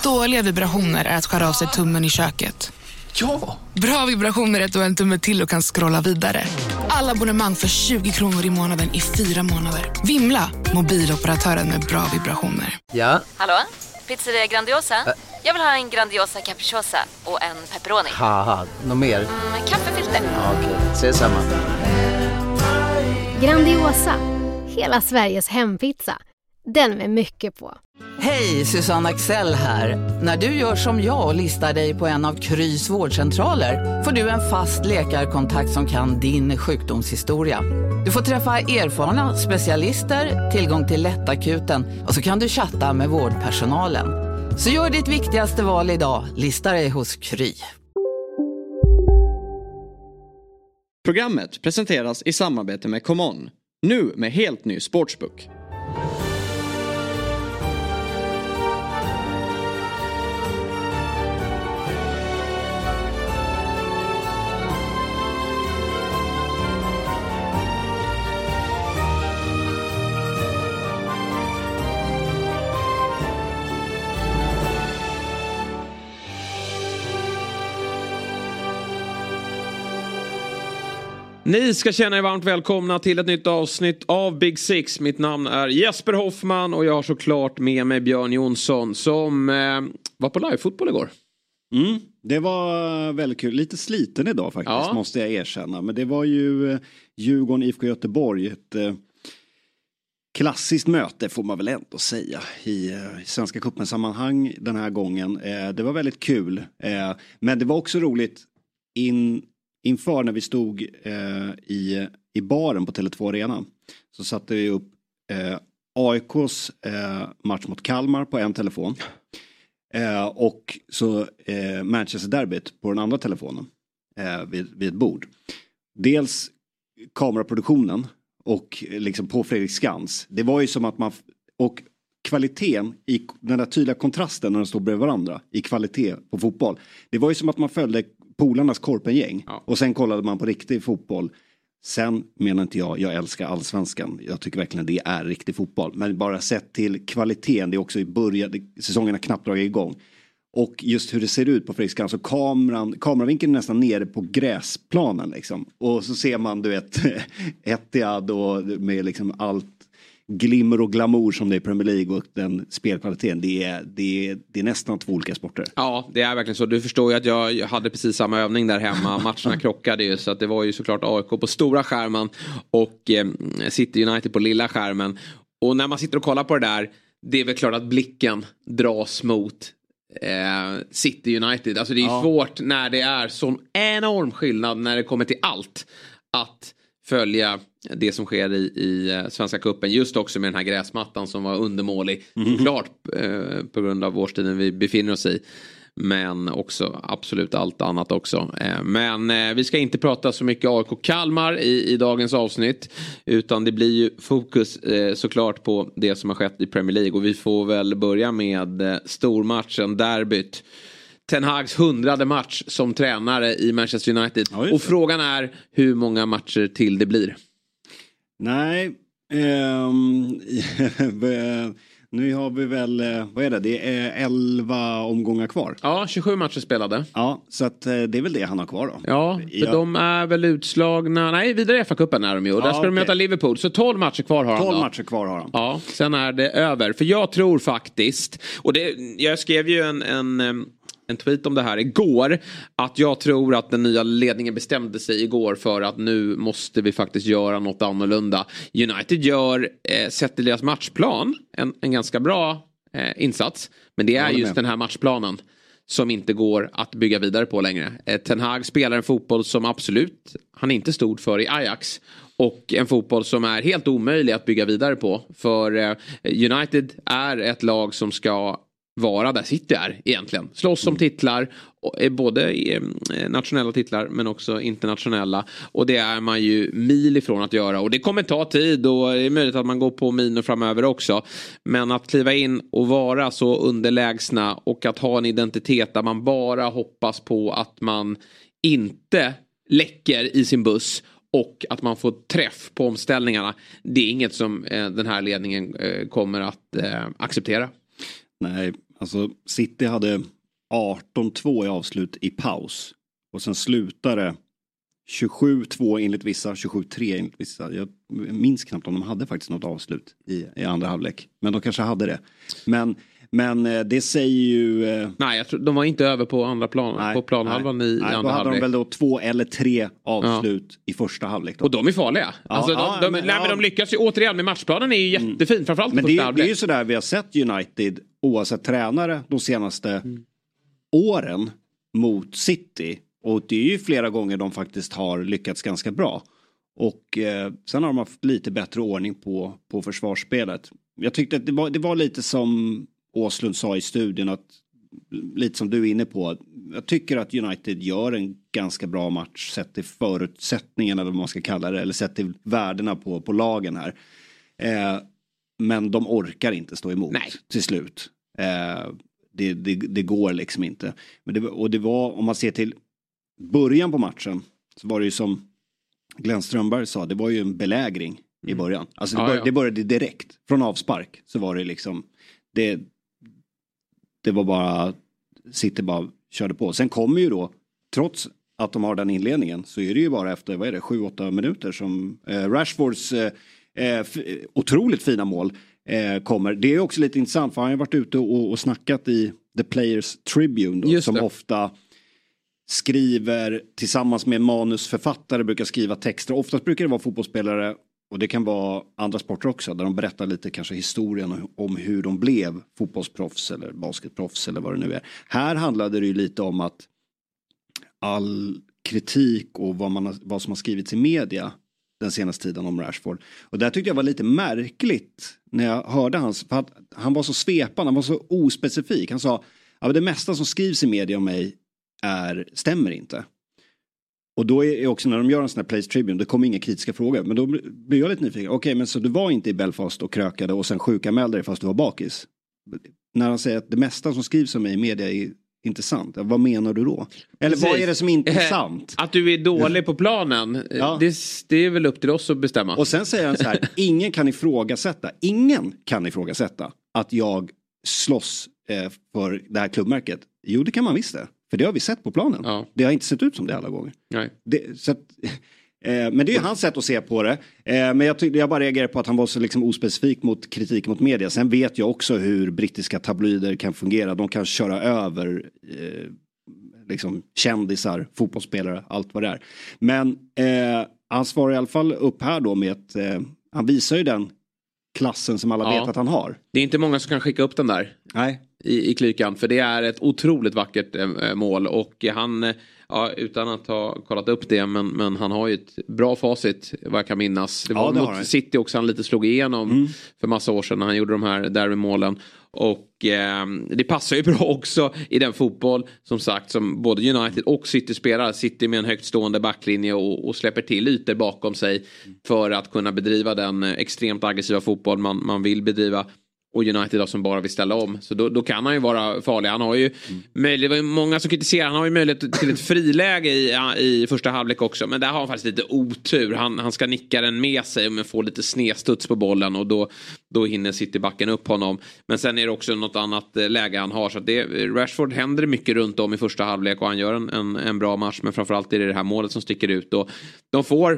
Dåliga vibrationer är att skära av sig tummen i köket. Ja! Bra vibrationer är att du har en tumme till och kan scrolla vidare. Alla abonnemang för 20 kronor i månaden i 4 månader. Vimla, mobiloperatören med bra vibrationer. Ja? Hallå? Pizzeria Grandiosa? Jag vill ha en Grandiosa capriciosa och en pepperoni. Haha, något mer? Kaffefilter. Ja, okej, ses samma. Grandiosa, hela Sveriges hempizza. Den med mycket på. Hej, Susanne Axel här. När du gör som jag och listar dig på en av Krys vårdcentraler får du en fast läkarkontakt som kan din sjukdomshistoria. Du får träffa erfarna specialister, tillgång till lättakuten och så kan du chatta med vårdpersonalen. Så gör ditt viktigaste val idag, lista dig hos Kry. Programmet presenteras i samarbete med ComeOn. Nu med helt ny sportsbook. Ni ska känna er varmt välkomna till ett nytt avsnitt av Big Six. Mitt namn är Jesper Hoffman och jag har såklart med mig Björn Jonsson som var på live-fotboll igår. Det var väldigt kul. Lite sliten idag faktiskt, måste jag erkänna. Men det var ju Djurgården IFK Göteborg. Ett klassiskt möte får man väl ändå säga i Svenska cupen-sammanhang den här gången. Det var väldigt kul. Men det var också roligt inför när vi stod i baren på Tele2 Arena. Så satte vi upp AIKs match mot Kalmar på en telefon. Och så Manchester Derbyt på den andra telefonen vid ett bord. Dels kameraproduktionen och liksom på Fredrik Skans. Det var ju som att man... Och kvaliteten i den där tydliga kontrasten när de står bredvid varandra i kvalitet på fotboll. Det var ju som att man följde polarnas korpengäng och sen kollade man på riktig fotboll. Sen menar inte jag älskar allsvenskan. Jag tycker verkligen det är riktig fotboll. Men bara sett till kvaliteten, det är också i början, säsongen har knappt dragit igång. Och just hur det ser ut på Fredrik Skans, så kameravinkeln är nästan nere på gräsplanen liksom. Och så ser man, du vet, Etihad och med liksom allt glimmer och glamour som det är i Premier League och den spelkvaliteten, det är nästan två olika sporter. Ja, det är verkligen så. Du förstår ju att jag hade precis samma övning där hemma. Matcherna krockade ju, så att det var ju såklart AIK på stora skärmen och City United på lilla skärmen. Och när man sitter och kollar på det där, det är väl klart att blicken dras mot City United. Alltså det är svårt när det är sån enorm skillnad när det kommer till allt att följa det som sker i Svenska cupen, just också med den här gräsmattan som var undermålig, klart på grund av årstiden vi befinner oss i, men också absolut allt annat också. Men vi ska inte prata så mycket AIK Kalmar i dagens avsnitt, utan det blir ju fokus såklart på det som har skett i Premier League, och vi får väl börja med stormatchen, derbyt. Ten Hags 100:e match som tränare i Manchester United. Och frågan är hur många matcher till det blir. Nej, nu har vi väl, vad är det? Det är 11 omgångar kvar. Ja, 27 matcher spelade. Ja, så att det är väl det han har kvar då. Ja, för de är väl utslagna. Nej, vidare i FA-cupen är de ju. Och där ska de möta Liverpool. Så 12 matcher kvar har han. 12 matcher kvar har han. Ja, sen är det över. För jag tror faktiskt, och jag skrev ju en tweet om det här igår, att jag tror att den nya ledningen bestämde sig igår för att nu måste vi faktiskt göra något annorlunda. United gör, sett till deras matchplan, en ganska bra insats, men det är just den här matchplanen som inte går att bygga vidare på längre. Ten Hag spelar en fotboll som absolut han inte stod för i Ajax, och en fotboll som är helt omöjlig att bygga vidare på, för United är ett lag som ska vara där City är egentligen. Slåss om titlar, både nationella titlar men också internationella, och det är man ju mil ifrån att göra, och det kommer ta tid, och det är möjligt att man går på minor framöver också, men att kliva in och vara så underlägsna och att ha en identitet där man bara hoppas på att man inte läcker i sin buss och att man får träff på omställningarna, det är inget som den här ledningen kommer att acceptera. Nej, Alltså City hade 18-2 i avslut i paus. Och sen slutade 27-2 enligt vissa, 27-3 enligt vissa. Jag minns knappt om de hade faktiskt något avslut i andra halvlek. Men de kanske hade det. Men det säger ju... Nej, jag tror de var inte över på andra planen. På planhalvan i andra halvlek. Då hade de väl då 2 eller 3 avslut i första halvlek. Då. Och de är farliga. Men de lyckas ju återigen med matchplanen är ju jättefin. Framförallt men första halvlek. Det är ju sådär vi har sett United oavsett tränare de senaste åren mot City. Och det är ju flera gånger de faktiskt har lyckats ganska bra. Och sen har de haft lite bättre ordning på försvarsspelet. Jag tyckte att det var lite som Åslund sa i studien, att lite som du är inne på. Jag tycker att United gör en ganska bra match sett till förutsättningarna, eller vad man ska kalla det, eller sett till värdena på lagen här. Men de orkar inte stå emot till slut. Det går liksom inte. Men det var, om man ser till början på matchen, så var det ju som Glenn Strömberg sa, det var ju en belägring i början. Alltså det började direkt från avspark, så var det liksom det var bara City bara körde på. Sen kommer ju då, trots att de har den inledningen, så är det ju bara efter 7-8 minuter som Rashfords otroligt fina mål kommer. Det är också lite intressant, för han har varit ute och snackat i The Players Tribune då, som ofta skriver tillsammans med manusförfattare, brukar skriva texter. Oftast brukar det vara fotbollsspelare, och det kan vara andra sporter också, där de berättar lite kanske historien om hur de blev fotbollsproffs eller basketproffs eller vad det nu är. Här handlade det ju lite om att all kritik och vad som har skrivits i media den senaste tiden om Rashford. Och där tyckte jag var lite märkligt när jag hörde för att han var så svepande, han var så ospecifik. Han sa, det mesta som skrivs i media om mig stämmer inte. Och då är också när de gör en sån här Place Tribune, det kommer inga kritiska frågor. Men då blir jag lite nyfiken. Okej, men så du var inte i Belfast och krökade och sen sjukanmälde dig fast du var bakis? När han säger att det mesta som skrivs om mig i media är inte sant. Vad menar du då? Eller vad är det som inte är sant? Att du är dålig på planen, det är väl upp till oss att bestämma. Och sen säger han så här, ingen kan ifrågasätta att jag slåss för det här klubbmärket. Jo, det kan man visst det. För det har vi sett på planen. Ja. Det har inte sett ut som det alla gånger. Nej. Men det är ju hans sätt att se på det. Men jag bara reagerar på att han var så liksom ospecifik mot kritik mot media. Sen vet jag också hur brittiska tabloider kan fungera. De kan köra över liksom kändisar, fotbollsspelare, allt vad det är. Men han svarar i alla fall upp här då med att han visar ju den klassen som alla vet att han har. Det är inte många som kan skicka upp den där. Nej. I klykan, för det är ett otroligt vackert mål, och han, utan att ha kollat upp det, men han har ju ett bra facit vad jag kan minnas. Det var mot City också han lite slog igenom för massa år sedan när han gjorde de här derbymålen. Och det passar ju bra också i den fotboll som sagt som både United och City spelar. City med en högt stående backlinje och släpper till ytor bakom sig för att kunna bedriva den extremt aggressiva fotboll man vill bedriva. Och United då, som bara vill ställa om. Så då kan han ju vara farlig. Han har ju möjlighet, det var ju många som kritiserar. Han har ju möjlighet till ett friläge i första halvlek också. Men där har han faktiskt lite otur. Han ska nicka den med sig men får lite snedstuds på bollen. Och då hinner Citybacken upp honom. Men sen är det också något annat läge han har. Så att Rashford händer mycket runt om i första halvlek. Och han gör en bra match. Men framförallt är det här målet som sticker ut. Och de får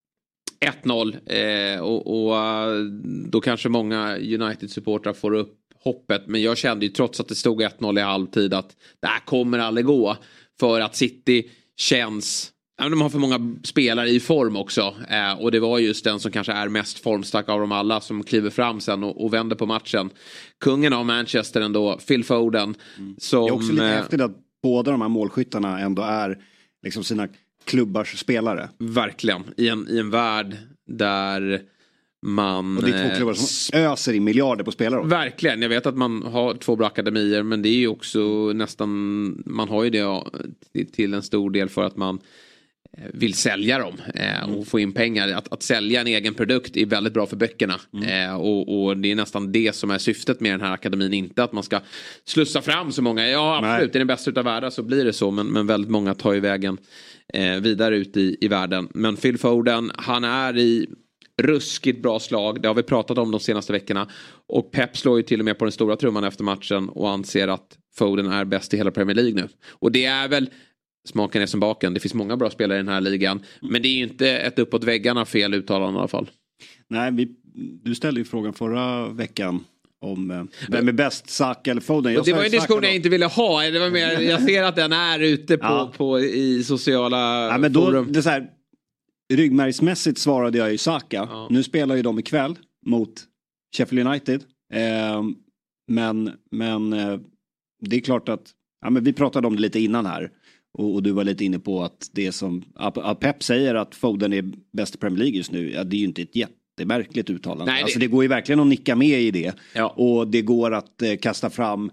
1-0 och då kanske många United-supportrar får upp hoppet. Men jag kände ju trots att det stod 1-0 i halvtid att det här kommer aldrig gå. För att City känns... de har för många spelare i form också. Och det var just den som kanske är mest formstark av dem alla som kliver fram sen och vänder på matchen. Kungen av Manchester ändå, Phil Foden. Som, det är också lite häftigt att båda de här målskyttarna ändå är liksom sina klubbars spelare. Verkligen. I en värld där man... Och det är 2 klubbar som öser i miljarder på spelare. Verkligen. Jag vet att man har 2 bra akademier, men det är ju också nästan... Man har ju det till en stor del för att man vill sälja dem och få in pengar. Att sälja en egen produkt är väldigt bra för böckerna. Och det är nästan det som är syftet med den här akademin. Inte att man ska slussa fram så många. Ja, absolut. Det är den bästa utav världen, så blir det så. Men väldigt många tar ju vägen vidare ut i världen. Men Phil Foden, han är i ruskigt bra slag. Det har vi pratat om de senaste veckorna. Och Pep slår ju till och med på den stora trumman efter matchen och anser att Foden är bäst i hela Premier League nu. Och det är väl, smaken är som baken. Det finns många bra spelare i den här ligan. Men det är ju inte ett uppåt väggarna fel uttalande i alla fall. Nej, du ställde ju frågan förra veckan om vem är bäst, Saka eller Foden. Det var en diskussion jag inte ville ha. Det var mer, jag ser att den är ute på i sociala men forum. Det är så här, ryggmärgsmässigt svarade jag ju Saka. Ja. Nu spelar ju de ikväll mot Sheffield United. Men det är klart att men vi pratade om det lite innan här. Och du var lite inne på att det som att Pep säger att Foden är bäst i Premier League just nu. Ja, det är ju inte ett jättemärkligt uttalande. Nej, alltså det går ju verkligen att nicka med i det. Ja. Och det går att kasta fram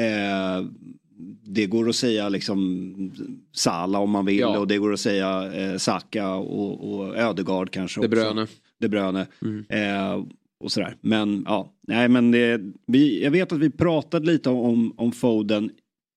det går att säga liksom Salah om man vill. Ja. Och det går att säga Saka och Ödegaard kanske också. De Bruyne. Och sådär. Men ja, nej men jag vet att vi pratade lite om Foden.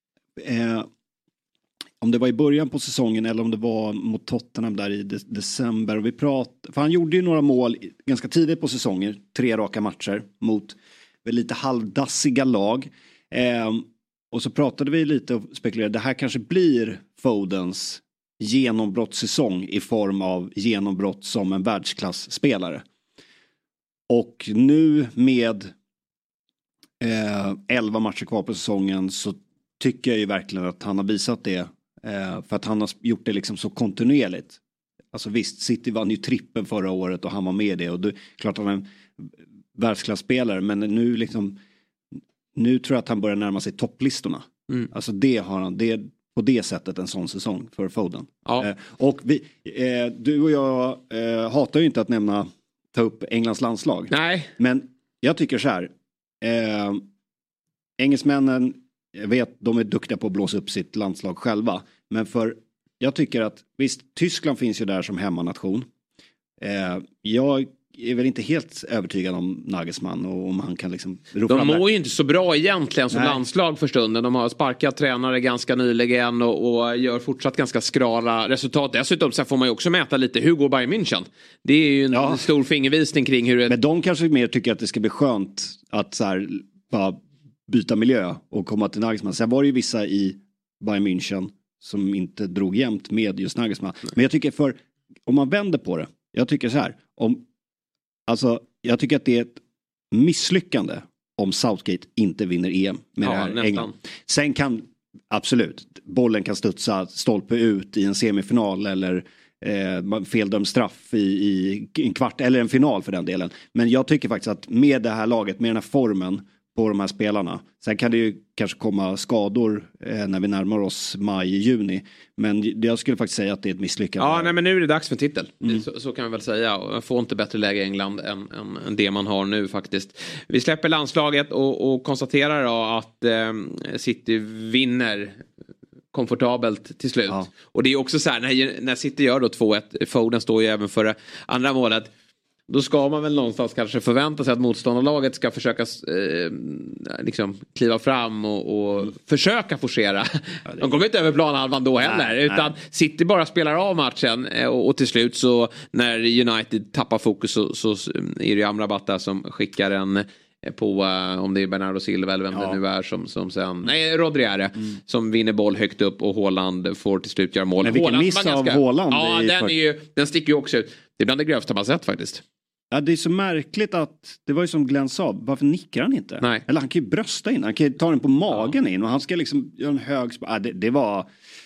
Om det var i början på säsongen eller om det var mot Tottenham där i december. Och för han gjorde ju några mål ganska tidigt på säsongen. 3 raka matcher mot lite halvdassiga lag. Och så pratade vi lite och spekulerade. Det här kanske blir Fodens genombrottssäsong i form av genombrott som en världsklassspelare. Och nu med 11 matcher kvar på säsongen så tycker jag ju verkligen att han har visat det. För att han har gjort det liksom så kontinuerligt. Alltså visst, City vann ju trippen förra året och han var med i det. Och det, klart han är en världsklasspelare. Men nu tror jag att han börjar närma sig topplistorna. Alltså det har han, det är på det sättet en sån säsong för Foden. Ja. Och du och jag hatar ju inte att ta upp Englands landslag. Nej. Men jag tycker så här. Engelsmännen, jag vet, de är duktiga på att blåsa upp sitt landslag själva. Men jag tycker att, visst, Tyskland finns ju där som hemmanation. Jag är väl inte helt övertygad om Nagelsmann och om han kan liksom de mår ju inte så bra egentligen som landslag för stunden. De har sparkat tränare ganska nyligen och gör fortsatt ganska skrala resultat. Dessutom så får man ju också mäta lite hur går Bayern München. Det är ju en stor fingervisning kring hur Men de kanske mer tycker att det ska bli skönt att så här bara byta miljö och komma till Nagelsmann. Sen var det ju vissa i Bayern München som inte drog jämnt med just Nagelsmann. Men jag tycker om man vänder på det, jag tycker så här, jag tycker att det är ett misslyckande om Southgate inte vinner EM med det här England. Sen kan, absolut, bollen kan studsa stolpe ut i en semifinal eller feldömd straff i en kvart eller en final för den delen. Men jag tycker faktiskt att med det här laget, med den här formen på de här spelarna. Sen kan det ju kanske komma skador när vi närmar oss maj-juni. Men jag skulle faktiskt säga att det är ett misslyckande. Ja, nej, men nu är det dags för titel. Så kan vi väl säga. Man får inte bättre läge i England än det man har nu faktiskt. Vi släpper landslaget och konstaterar då att City vinner komfortabelt till slut. Ja. Och det är också så här, när City gör då 2-1, Foden står ju även för det andra målet. Då ska man väl någonstans kanske förvänta sig att motståndarlaget ska försöka liksom kliva fram och försöka forcera. De kommer inte över planhalvan då heller. Utan City bara spelar av matchen och till slut så när United tappar fokus så är det Amrabat där som skickar en på om det är Bernardo Silva eller vem det nu är som sen Rodri är det som vinner boll högt upp och Haaland får till slut göra mål. Men vilken miss av Haaland. Ja, den sticker ju också ut. Det är bland det grövsta man sett faktiskt. Ja, det är så märkligt att det var ju som Glenn sa, varför nickar han inte? Nej. Eller han kan ju brösta in, han kan ju ta den på magen in och han ska liksom göra en hög det var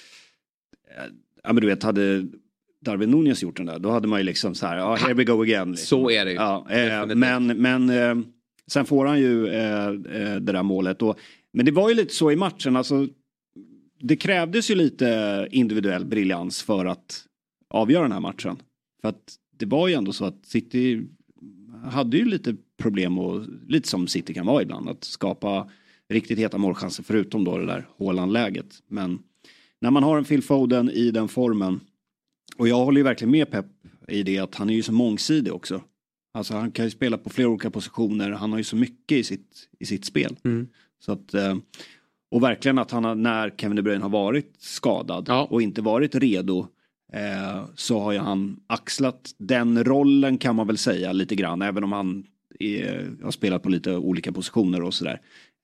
men du vet, hade Darwin Núñez gjort den där, då hade man ju liksom så här, here we go again liksom. Så är det ju. Ja, men sen får han ju det där målet men det var ju lite så i matchen, alltså det krävdes ju lite individuell briljans för att avgöra den här matchen. För att det var ju ändå så att City hade ju lite problem och lite som City kan vara ibland att skapa riktigt heta målchanser förutom då det där Haaland-läget. Men när man har en Phil Foden i den formen och jag håller ju verkligen med Pep i det att han är ju så mångsidig också. Alltså han kan ju spela på flera olika positioner, han har ju så mycket i sitt spel. Så att, och verkligen att han när Kevin De Bruyne har varit skadad och inte varit redo så har ju han axlat den rollen, kan man väl säga lite grann, även om han har spelat på lite olika positioner och sådär.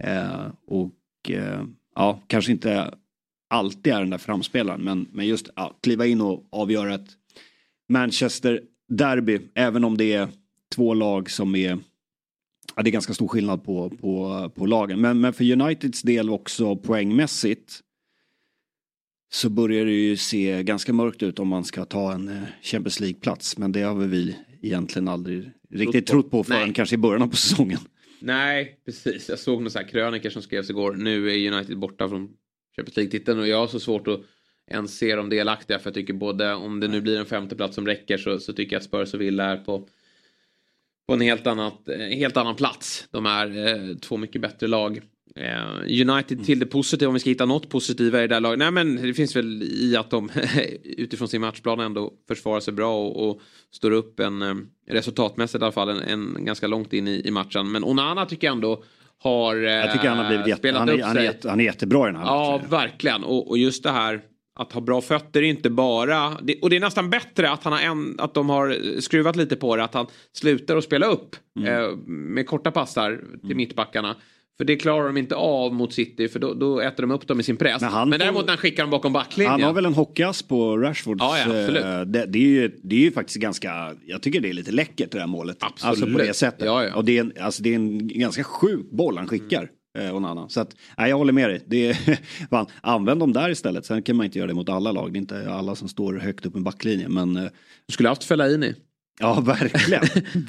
Kanske inte alltid är den där framspelaren, men just kliva in och avgöra ett Manchester derby, även om det är två lag som är, det är ganska stor skillnad på lagen. Men för Uniteds del också poängmässigt så börjar det ju se ganska mörkt ut om man ska ta en Champions League-plats. Men det har vi egentligen aldrig riktigt trott på förrän kanske i början av säsongen. Nej, precis. Jag såg några så här krönikor som skrevs igår. Nu är United borta från Champions League-titeln och jag har så svårt att ens se dem delaktiga. För jag tycker både om det nu blir en 5:e plats som räcker så tycker jag att Spurs och Villa är på en helt annan plats. De är två mycket bättre lag. United till det positiva, om vi ska hitta något positiva i det där laget. Nej, men det finns väl i att de utifrån sin matchplan ändå försvarar sig bra och står upp resultatmässigt i alla fall en ganska långt in i matchen. Men Onana tycker jag ändå jag tycker han har blivit spelat upp sig. Han är jättebra i den här matchen. Ja, verkligen. Och just det här att ha bra fötter är inte bara... och det är nästan bättre att att de har skruvat lite på det. Att han slutar att spela upp med korta passar till mittbackarna. För det klarar de inte av mot City. För då äter de upp dem i sin press. Men däremot när han skickar dem bakom backlinjen. Han har väl en hockeyass på Rashford. Ja, absolut. Det är ju faktiskt ganska... Jag tycker det är lite läckert det här målet. Absolut. Alltså på det sättet. Ja. Och det är en ganska sjuk boll han skickar. Onana. Så att, jag håller med dig. Använd dem där istället. Sen kan man inte göra det mot alla lag. Det är inte alla som står högt upp i backlinjen. Men du skulle haft Fellaini. Ja, verkligen.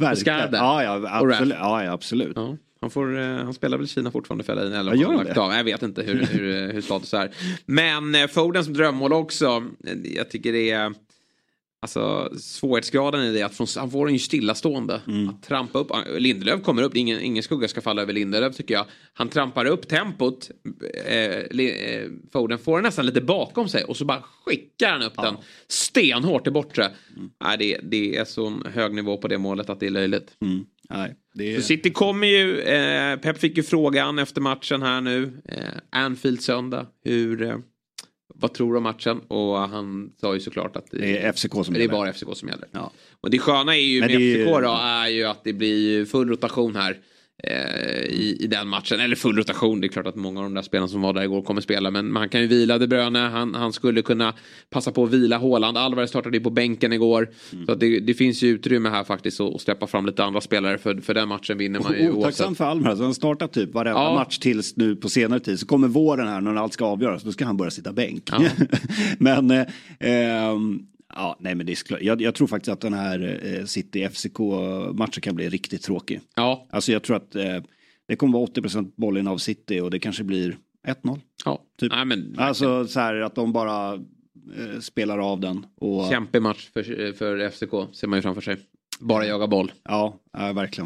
Absolut. Ja. Han spelar väl i Kina fortfarande, Fellaini, eller jag vet inte hur status är. Men Fodens drömmål också. Jag tycker det är svårighetsgraden i det att han får en ju stillastående att trampa upp. Lindelöf kommer upp, ingen skugga ska falla över Lindelöf tycker jag. Han trampar upp tempot. Foden får nästan lite bakom sig och så bara skickar han upp den stenhårt till bortre. Det är så hög nivå på det målet att det är löjligt. Så City kommer ju Pep fick ju frågan efter matchen här nu Anfield söndag vad tror du om matchen? Och han sa ju såklart att det är FCK som det är bara FCK som gäller. Ja. Och det sköna är ju med FCK då är ju att det blir full rotation här i den matchen. Eller full rotation, det är klart att många av de där spelarna som var där igår kommer spela. Men man kan ju vila De Bruyne, han skulle kunna passa på att vila Haaland. Alvarez startade ju på bänken igår. Så att det finns ju utrymme här faktiskt att släppa fram lite andra spelare. För den matchen vinner man ju otacksam för Alvarez, han startar typ varenda match tills nu på senare tid. Så kommer våren här när allt ska avgöras, då ska han börja sitta bänk. Men men det är jag tror faktiskt att den här City-FCK-matchen kan bli riktigt tråkig. Ja. Alltså jag tror att det kommer vara 80% bollen av City och det kanske blir 1-0. Ja. Typ. Nej, men alltså så här att de bara spelar av den. Och... Kämpig match för FCK ser man ju framför sig. Bara jaga boll. Ja, verkligen.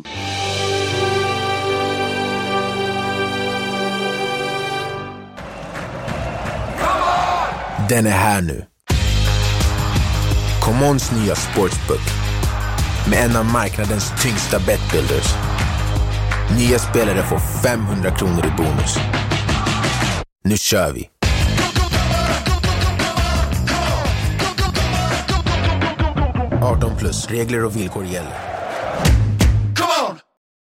Den är här nu. Commons nya sportsbook med en av marknadens tyngsta betbuilders. Nya spelare får 500 kronor i bonus. Nu kör vi! +18+, regler och villkor gäller. Come on!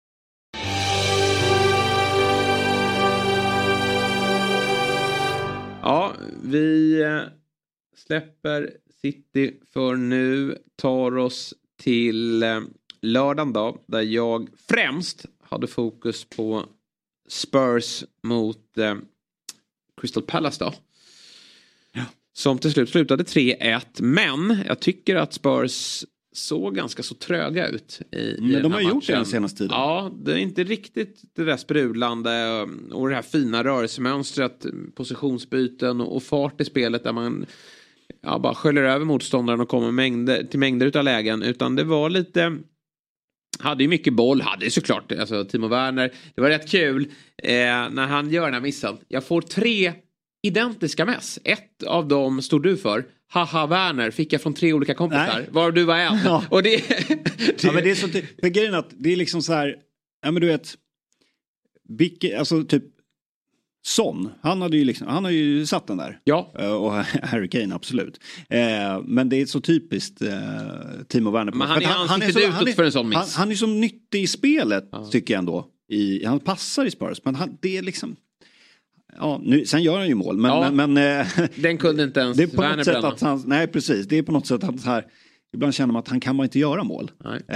Ja, vi släpper City för nu, tar oss till lördagen då, där jag främst hade fokus på Spurs mot Crystal Palace då. Ja. Som till slut slutade 3-1, men jag tycker att Spurs såg ganska så tröga ut men de har gjort det den senaste tiden. Ja, det är inte riktigt det där sprudlande och det här fina rörelsemönstret, positionsbyten och fart i spelet där man bara sköljer över motståndaren och kommer till mängder av lägen, utan det var lite, hade ju mycket boll, hade ju såklart alltså Timo Werner, det var rätt kul när han gör den här missen. Jag får 3 identiska mess. Ett av dem stod du för. Haha Werner fick jag från 3 olika kompisar. Var du var en. Ja. Och det ja, men det är så för grejen att det är liksom så här, ja men du vet alltså typ Son, han har ju satt den där. Ja. Och Harry Kane, absolut. Men det är så typiskt Timo Werner. Men han är utåt för en sån miss. Han är så nyttig i spelet, tycker jag ändå. Han passar i Spurs, men det är liksom... Ja, sen gör han ju mål. Men den kunde inte ens det är på Werner något sätt bränna. att han... Nej, precis. Det är på något sätt att så här... Ibland känner man att han kan bara inte göra mål.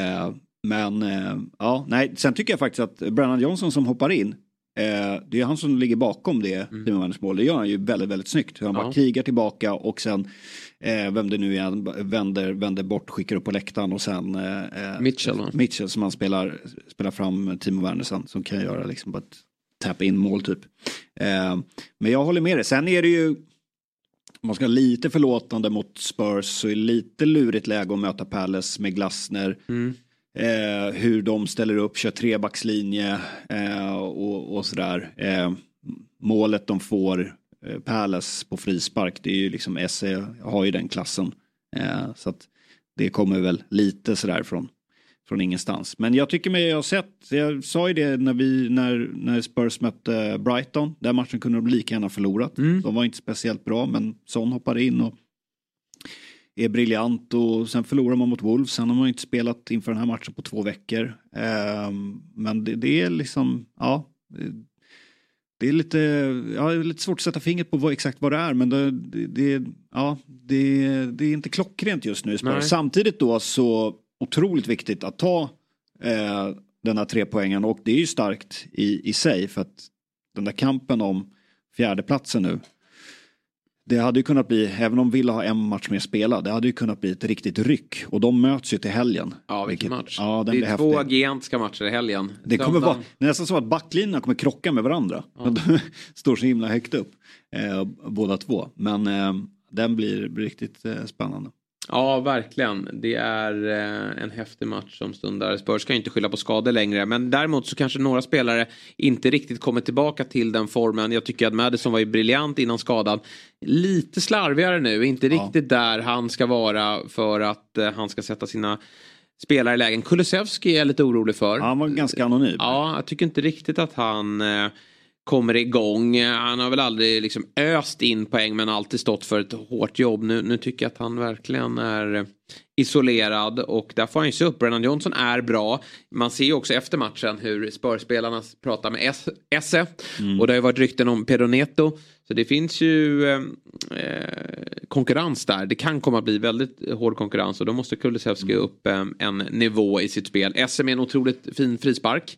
Sen tycker jag faktiskt att Brennan Johnson som hoppar in, det är han som ligger bakom det Timo Werners mål. Det gör han ju väldigt, väldigt snyggt. Han bara krigar tillbaka och sen vem det nu är vänder bort, skickar upp på läktaren och sen Mitchell som han spelar fram Timo Werner sen, som kan göra liksom bara ett tap in mål typ. Men jag håller med dig. Sen är det ju, man ska lite förlåtande mot Spurs, så är lite lurigt läge att möta Palace med Glasner. Hur de ställer upp, kör trebackslinje och sådär. Målet de får Palace på frispark, det är ju liksom SE har ju den klassen. Så att det kommer väl lite sådär från ingenstans. Men jag tycker jag sa ju det när Spurs mötte Brighton. Den matchen kunde de lika gärna förlorat. De var inte speciellt bra, men Son hoppar in och är briljant, och sen förlorar man mot Wolves. Sen har man inte spelat inför den här matchen på 2 veckor. Men det är liksom, det är lite svårt att sätta fingret på exakt vad det är, men det är inte klockrent just nu. Samtidigt då så otroligt viktigt att ta den här 3 poängen, och det är ju starkt i sig, för att den där kampen om 4:e platsen nu, det hade ju kunnat bli, även om Villa har en match mer spelad, det hade ju kunnat bli ett riktigt ryck, och de möts ju till helgen. Ja, vilken match. Ja, det är 2 gigantiska matcher i helgen. Det kommer vara nästan så att backlinjerna kommer krocka med varandra. De står så himla högt upp båda två, men den blir riktigt spännande. Ja, verkligen. Det är en häftig match som stundar. Spurs ska ju inte skylla på skador längre. Men däremot så kanske några spelare inte riktigt kommer tillbaka till den formen. Jag tycker att Maddison var ju briljant innan skadan. Lite slarvigare nu. Inte riktigt där han ska vara för att han ska sätta sina spelare i lägen. Kulusevski är jag lite orolig för. Han var ganska anonym. Ja, jag tycker inte riktigt att han kommer igång. Han har väl aldrig liksom öst in poäng, men alltid stått för ett hårt jobb. Nu tycker jag att han verkligen är isolerad, och där får han ju se upp. Brennan Johnson är bra. Man ser ju också efter matchen hur Spurs-spelarna pratar med Esse. Och det har ju varit rykten om Pedro Neto. Så det finns ju konkurrens där. Det kan komma att bli väldigt hård konkurrens, och då måste Kulusevski upp en nivå i sitt spel. Esse med en otroligt fin frispark.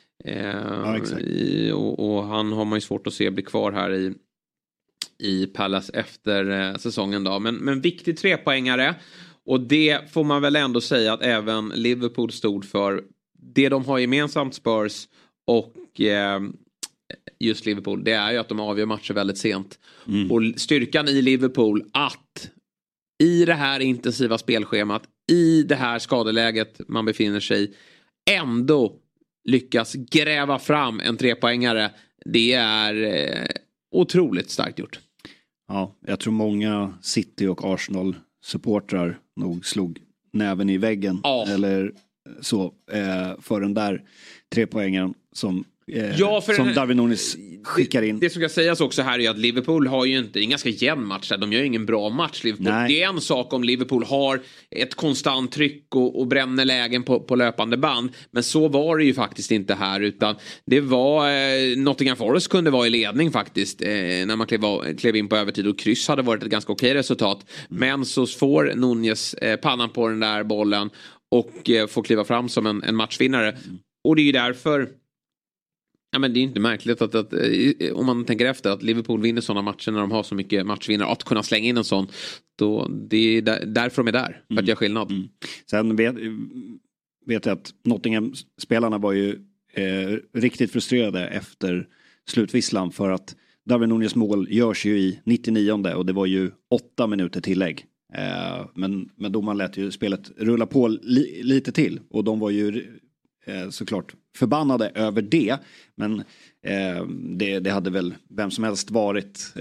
Och han har man ju svårt att se bli kvar här i Palace efter säsongen då. Men viktig 3-poängare, och det får man väl ändå säga att även Liverpool stod för. Det de har gemensamt, Spurs och just Liverpool, det är ju att de avgör matcher väldigt sent. Och styrkan i Liverpool, att i det här intensiva spelschemat, i det här skadeläget man befinner sig i, ändå lyckas gräva fram en 3-poängare. Det är otroligt starkt gjort. Ja, jag tror många City och Arsenal-supportrar nog slog näven i väggen eller så för den där 3-poängen som Darwin Núñez skickar in. Det som ska sägas också här är att Liverpool har ju inte en ganska jämn match. De gör ju ingen bra match, Liverpool. Det är en sak om Liverpool har ett konstant tryck och bränner lägen på löpande band. Men så var det ju faktiskt inte här, utan det var Nottingham Forest kunde vara i ledning faktiskt när man klev in på övertid, och kryss hade varit ett ganska okej resultat. Men så får Núñez pannan på den där bollen och får kliva fram som en matchvinnare. Och det är ju därför. Ja, men det är inte märkligt att om man tänker efter att Liverpool vinner sådana matcher när de har så mycket matchvinnare, att kunna slänga in en sån, då det är därför de är där, för att göra skillnad. Sen vet jag att Nottingham-spelarna var ju riktigt frustrerade efter slutvisslan, för att Darwin Núñez mål görs ju i 99:e, och det var ju 8 minuter tillägg. Men domaren lät ju spelet rulla på lite till, och de var ju såklart förbannade över det, men det hade väl vem som helst varit.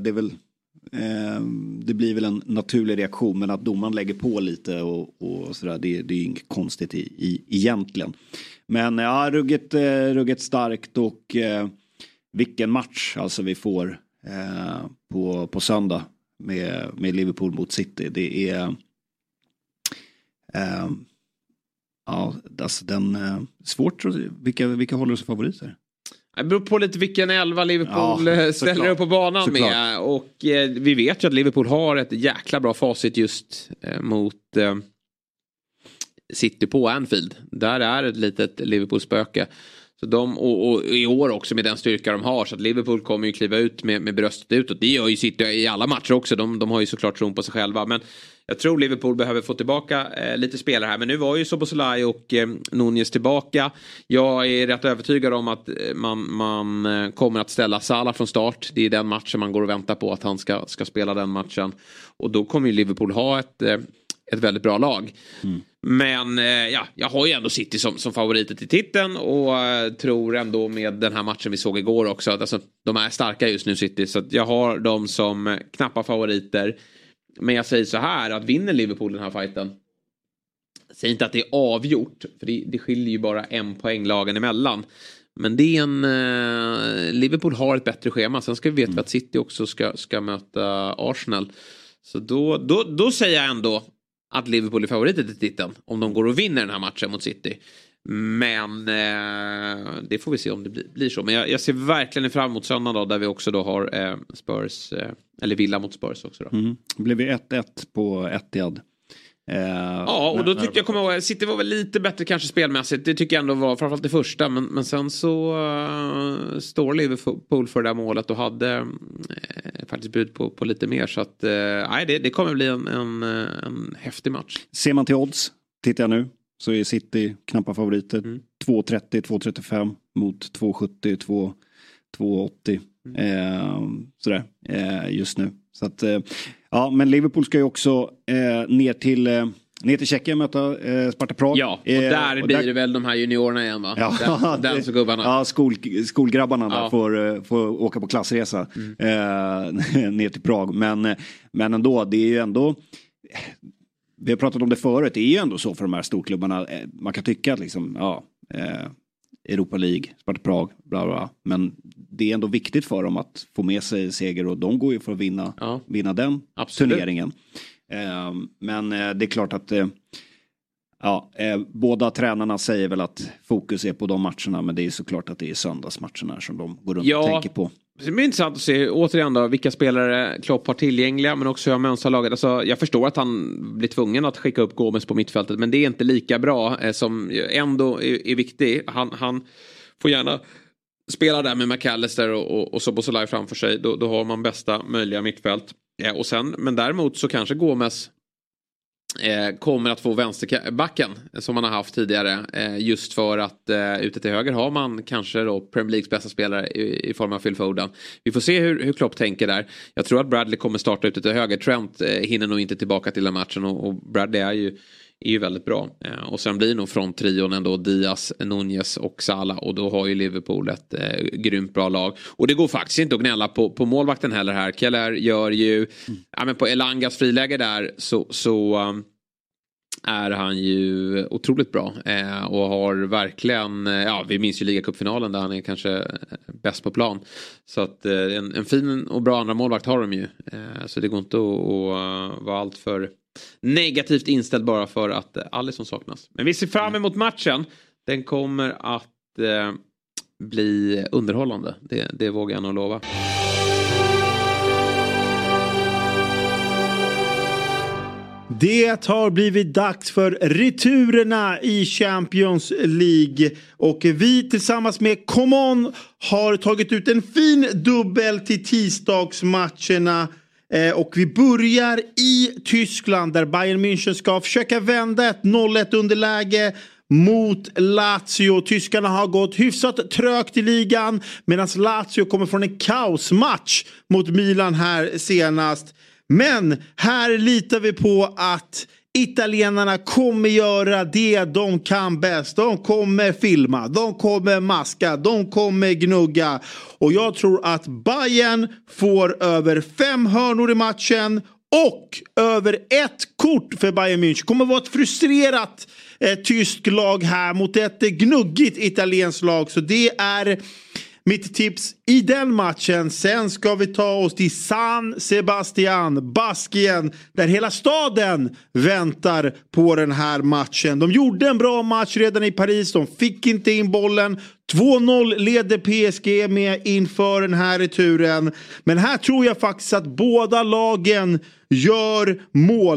Det blir väl en naturlig reaktion, men att domaren lägger på lite och sådär, det är inget konstigt egentligen. Men ja, rugget starkt, och vilken match alltså vi får på söndag med Liverpool mot City. Det är ja, alltså svårt. Vilka håller som favoriter? Det beror på lite vilken 11 Liverpool ställer upp på banan med. Och vi vet ju att Liverpool har ett jäkla bra facit just mot City på Anfield. Där är ett litet Liverpool-spöke. Så och i år också med den styrka de har. Så att Liverpool kommer ju kliva ut med bröstet utåt. Det gör ju City i alla matcher också. De har ju såklart tron på sig själva. Men jag tror Liverpool behöver få tillbaka lite spelare här. Men nu var ju Szoboszlai och Nunez tillbaka. Jag är rätt övertygad om att man kommer att ställa Salah från start. Det är den matchen man går och väntar på att han ska spela den matchen. Och då kommer ju Liverpool ha ett väldigt bra lag. Men jag har ju ändå City som favoriter till titeln. Och tror ändå med den här matchen vi såg igår också att alltså, de är starka just nu City. Så att jag har dem som knappa favoriter. Men jag säger så här att vinner Liverpool den här fighten. Säg inte att det är avgjort. För det skiljer ju bara 1 poäng lagen emellan. Men det är Liverpool har ett bättre schema. Sen ska vi veta att City också ska möta Arsenal. Så då säger jag ändå att Liverpool är favoriter till titeln. Om de går och vinner den här matchen mot City. Men det får vi se om det blir så. Men jag ser verkligen fram emot söndag då, där vi också då har Spurs eller Villa mot Spurs också då. Det blev 1-1 på Etihad. Ja, och då tyckte jag kommer ihåg City var väl lite bättre kanske spelmässigt. Det tycker jag ändå var framförallt det första. Men sen så står Liverpool för det där målet och hade faktiskt bud på lite mer. Så att det kommer bli en häftig match. Ser man till odds, tittar jag nu, så är City knappa favoriter. 2,30, 2,35 mot 2,70, 2,80 sådär just nu. Så att ja, men Liverpool ska ju också ner till Tjeckien möta Sparta Prag. Ja, och där blir det väl de här juniorerna igen va? Ja, den så gubbarna. Ja, skolgrabbarna där får åka på klassresa ner till Prag. Men ändå, det är ju ändå... Vi har pratat om det förut, det är ju ändå så för de här storklubbarna. Man kan tycka att liksom, Europa League, Sparta Prag, bla bla. Men det är ändå viktigt för dem att få med sig seger och de går ju för att vinna den turneringen. Men det är klart att båda tränarna säger väl att fokus är på de matcherna, men det är såklart att det är söndagsmatcherna som de går runt och tänker på. Det är intressant att se återigen då vilka spelare Klopp har tillgängliga, men också hur han mönstrar laget. Alltså, jag förstår att han blir tvungen att skicka upp Gomes på mittfältet, men det är inte lika bra som ändå är viktig. Han får gärna spela där med McAllister och Szoboszlai framför sig. Då har man bästa möjliga mittfält. Och sen, men däremot så kanske Gomes kommer att få vänsterbacken som man har haft tidigare, just för att ute till höger har man kanske då Premier Leagues bästa spelare i form av Phil Foden. Vi får se hur Klopp tänker där. Jag tror att Bradley kommer starta ute till höger. Trent hinner nog inte tillbaka till den matchen och Bradley är ju väldigt bra. Och sen blir nog från trion ändå Diaz, Nunez och Salah, och då har ju Liverpool ett grymt bra lag. Och det går faktiskt inte att gnälla på målvakten heller här. Keller gör ju men på Elangas friläge där så är han ju otroligt bra och har verkligen, vi minns ju ligacupfinalen där han är kanske bäst på plan. Så att en fin och bra andra målvakt har de ju. Så det går inte att vara allt för negativt inställd bara för att Alisson saknas. Men vi ser fram emot matchen. Den kommer att bli underhållande. Det vågar jag nog lova. Det har blivit dags för returerna i Champions League. Och vi tillsammans med Common har tagit ut en fin dubbel till tisdagsmatcherna. Och vi börjar i Tyskland där Bayern München ska försöka vända ett 0-1 underläge mot Lazio. Tyskarna har gått hyfsat trögt i ligan, medan Lazio kommer från en kaosmatch mot Milan här senast. Men här litar vi på att italienarna kommer göra det de kan bäst. De kommer filma, de kommer maska, de kommer gnugga. Och jag tror att Bayern får över 5 hörnor i matchen och över 1 kort för Bayern München. Kommer vara ett frustrerat tyskt lag här mot ett gnuggigt italienskt lag. Så det är mitt tips i den matchen. Sen ska vi ta oss till San Sebastián, Baskien, där hela staden väntar på den här matchen. De gjorde en bra match redan i Paris. De fick inte in bollen. 2-0 leder PSG med inför den här returen. Men här tror jag faktiskt att båda lagen gör mål.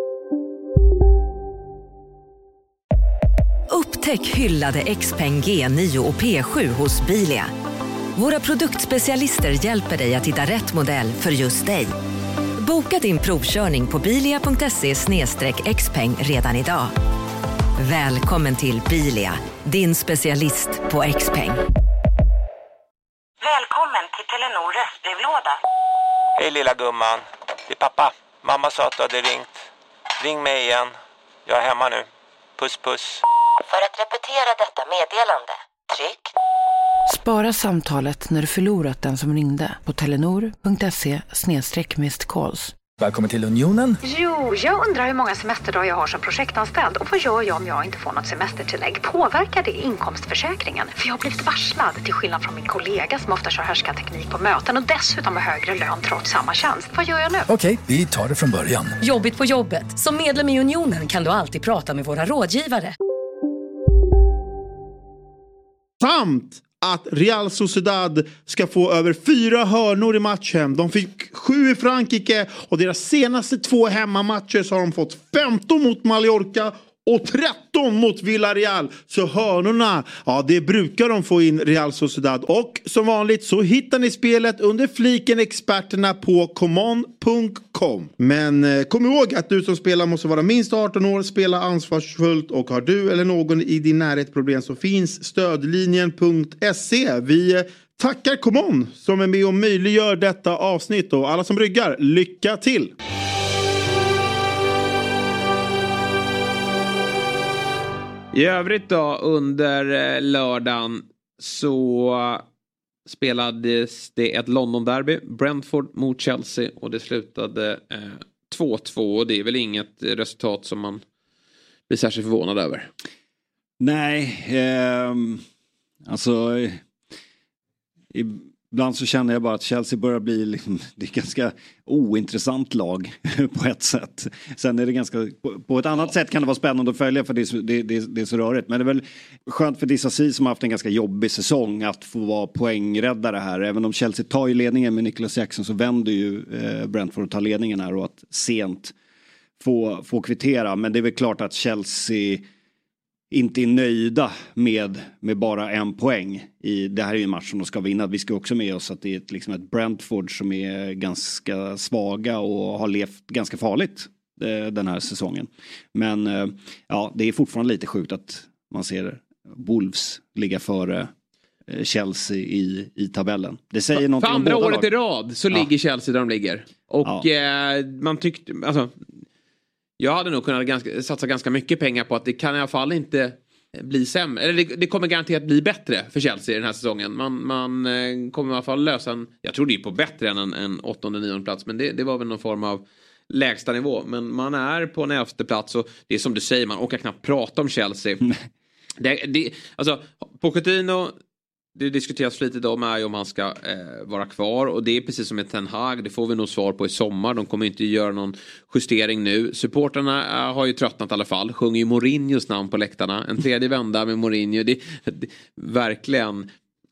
Upptäck hyllade XPeng G9 och P7 hos Bilia. Våra produktspecialister hjälper dig att hitta rätt modell för just dig. Boka din provkörning på bilia.se/xpeng redan idag. Välkommen till Bilia, din specialist på XPeng. Välkommen till Telenor röstbrevlåda. Hej lilla gumman, det är pappa. Mamma sa att du hade ringt. Ring mig igen. Jag är hemma nu. Puss puss. För att repetera detta meddelande, tryck. Spara samtalet när du förlorat den som ringde på telenor.se/missed-calls. Välkommen till Unionen. Jo, jag undrar hur många semesterdagar jag har som projektanställd. Och vad gör jag om jag inte får något semestertillägg? Påverkar det inkomstförsäkringen? För jag har blivit varslad, till skillnad från min kollega som ofta kör härskarteknik på möten och dessutom har högre lön trots samma tjänst. Vad gör jag nu? Okej, vi tar det från början. Jobbigt på jobbet. Som medlem i Unionen kan du alltid prata med våra rådgivare. Samt att Real Sociedad ska få över 4 hörnor i matchen. De fick 7 i Frankrike och deras senaste 2 hemmamatcher så har de fått 15 mot Mallorca och 13 mot Villarreal. Så hörnorna, ja det brukar de få in Real Sociedad. Och som vanligt så hittar ni spelet under fliken experterna på common.com. Men kom ihåg att du som spelar måste vara minst 18 år, spela ansvarsfullt och har du eller någon i din närhet problem så finns stödlinjen.se. Vi tackar Common som är med och möjliggör detta avsnitt och alla som bryggar, lycka till! I övrigt då under lördagen så spelades det ett London-derby. Brentford mot Chelsea och det slutade 2-2 och det är väl inget resultat som man blir särskilt förvånad över. Nej, alltså ibland så känner jag bara att Chelsea börjar bli liksom, det är ganska ointressant lag på ett sätt. Sen är det ganska, på ett annat sätt kan det vara spännande att följa för det är så rörigt. Men det är väl skönt för Disasi som har haft en ganska jobbig säsong att få vara poängräddare här. Även om Chelsea tar ju ledningen med Nicholas Jackson så vänder ju Brentford och tar ledningen här och att sent få kvittera. Men det är väl klart att Chelsea inte är nöjda med bara 1 poäng. Det här är ju en match som de ska vinna. Vi ska också med oss att det är liksom ett Brentford som är ganska svaga och har levt ganska farligt den här säsongen. Men ja, det är fortfarande lite sjukt att man ser Wolves ligga före Chelsea i tabellen. Det säger någonting för om andra båda året lag. i rad så ligger Chelsea där de ligger. Och man tyckte, alltså jag hade nog kunnat satsa ganska mycket pengar på att det kan i alla fall inte bli sämre. Eller det kommer garanterat bli bättre för Chelsea den här säsongen. Man kommer i alla fall lösa jag tror det är på bättre än en 8:e, 9:e plats. Men det var väl någon form av lägsta nivå. Men man är på en 11:e plats och det är som du säger, man orkar knappt prata om Chelsea. Alltså, Pochettino, det diskuteras flitigt om är om han ska vara kvar. Och det är precis som med Ten Hag. Det får vi nog svar på i sommar. De kommer inte göra någon justering nu. Supporterna har ju tröttnat i alla fall. Sjunger ju Mourinhos namn på läktarna. En tredje vända med Mourinho. Det verkligen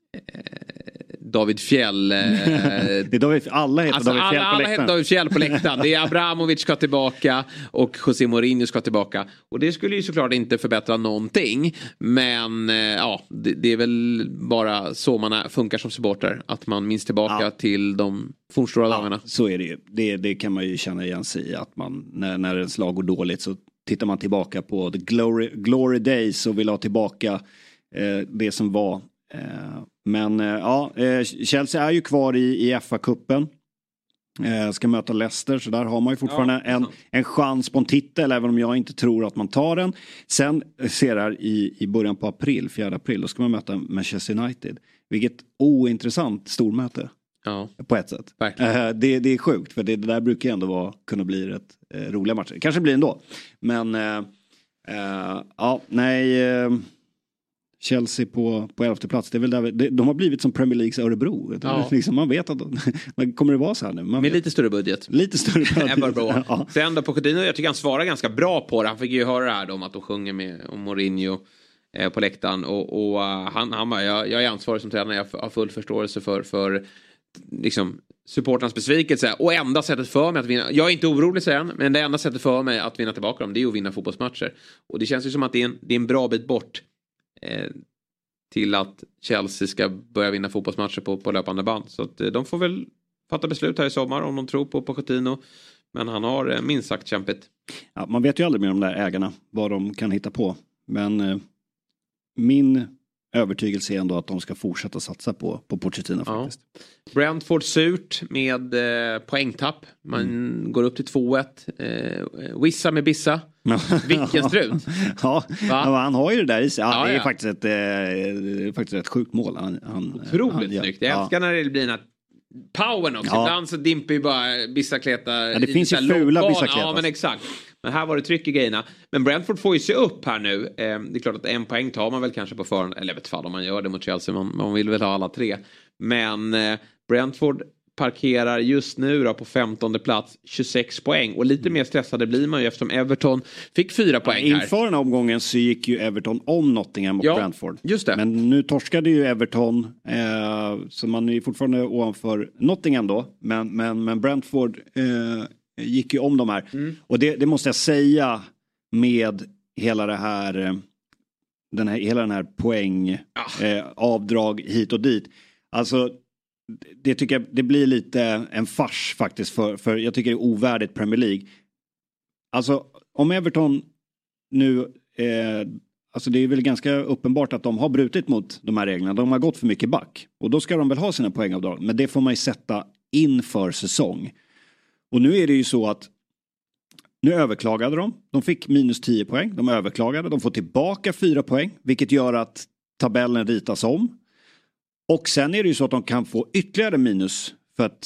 David Fjäll. Det är David, alla heter alltså, David Fjäll på alla läktaren. heter David Fjäll på läktaren. Det är Abramovic ska tillbaka och José Mourinho ska tillbaka. Och det skulle ju såklart inte förbättra någonting. Men ja, det är väl bara så man funkar som supporter. Att man minns tillbaka till de fornstora dagarna. Så är det ju. Det kan man ju känna igen sig i. Att man, när ens lag går dåligt så tittar man tillbaka på the glory days och vill ha tillbaka det som var. Men Chelsea är ju kvar i FA-cupen. Ska möta Leicester, så där har man ju fortfarande en chans på en titel, även om jag inte tror att man tar den. Sen ser jag i början på april, 4 april, då ska man möta Manchester United. Vilket ointressant stormöte. Ja. På ett sätt. Det är sjukt, för det där brukar ju ändå kunna bli rätt roliga matcher. Kanske blir ändå. Men Chelsea på 11:e plats. Det är väl där de har blivit som Premier Leagues Örebro. Ja. Liksom, man vet att kommer det vara så här nu? Med lite större budget. Lite större budget. Ja. Sen då Pochettino, jag tycker han svarar ganska bra på det. Han fick ju höra det här då, om att de sjunger med om Mourinho på läktaren. Och han bara, jag är ansvarig som tränare. Jag har full förståelse för liksom supportarnas besvikelse. Och enda sättet för mig att vinna, jag är inte orolig sen, men det enda sättet för mig att vinna tillbaka dem, det är att vinna fotbollsmatcher. Och det känns ju som att det är en bra bit bort till att Chelsea ska börja vinna fotbollsmatcher på löpande band. Så att de får väl fatta beslut här i sommar om de tror på Pochettino. Men han har minst sagt kämpigt. Ja, man vet ju aldrig med de där ägarna vad de kan hitta på. Men min övertygelse är ändå att de ska fortsätta satsa på Pochettino faktiskt. Brentford surt med poängtapp. Man går upp till 2-1. Wissa med Bissa. Vilken strut. Ja, han har ju det där i sig. Ja, det är faktiskt ett sjukt mål. Otroligt snyggt. Jag älskar när det blir den här powern också. Ibland så dimper ju bara Bissa kleta. Ja, det finns ju fula Bissa kleta. Ja, men exakt. Men här var det tryck i grejerna. Men Brentford får ju se upp här nu. Det är klart att 1 poäng tar man väl kanske på förhand. Eller jag vet fan om man gör det mot Chelsea. Man vill väl ha alla 3. Men Brentford parkerar just nu då på 15:e plats 26 poäng. Och lite mer stressade blir man ju eftersom Everton fick 4 poäng här. Inför den här omgången så gick ju Everton om Nottingham mot Brentford. Just det. Men nu torskade ju Everton. Så man är fortfarande ovanför Nottingham då. Men Brentford gick ju om de här. Och det måste jag säga med hela det här hela den här poäng avdrag hit och dit. Alltså det tycker jag det blir lite en fars faktiskt för jag tycker det är ovärdigt Premier League. Alltså om Everton nu alltså det är väl ganska uppenbart att de har brutit mot de här reglerna. De har gått för mycket back och då ska de väl ha sina poängavdrag, men det får man ju sätta inför säsong. Och nu är det ju så att nu överklagade de. De fick minus 10 poäng. De överklagade. De får tillbaka 4 poäng. Vilket gör att tabellen ritas om. Och sen är det ju så att de kan få ytterligare minus. För att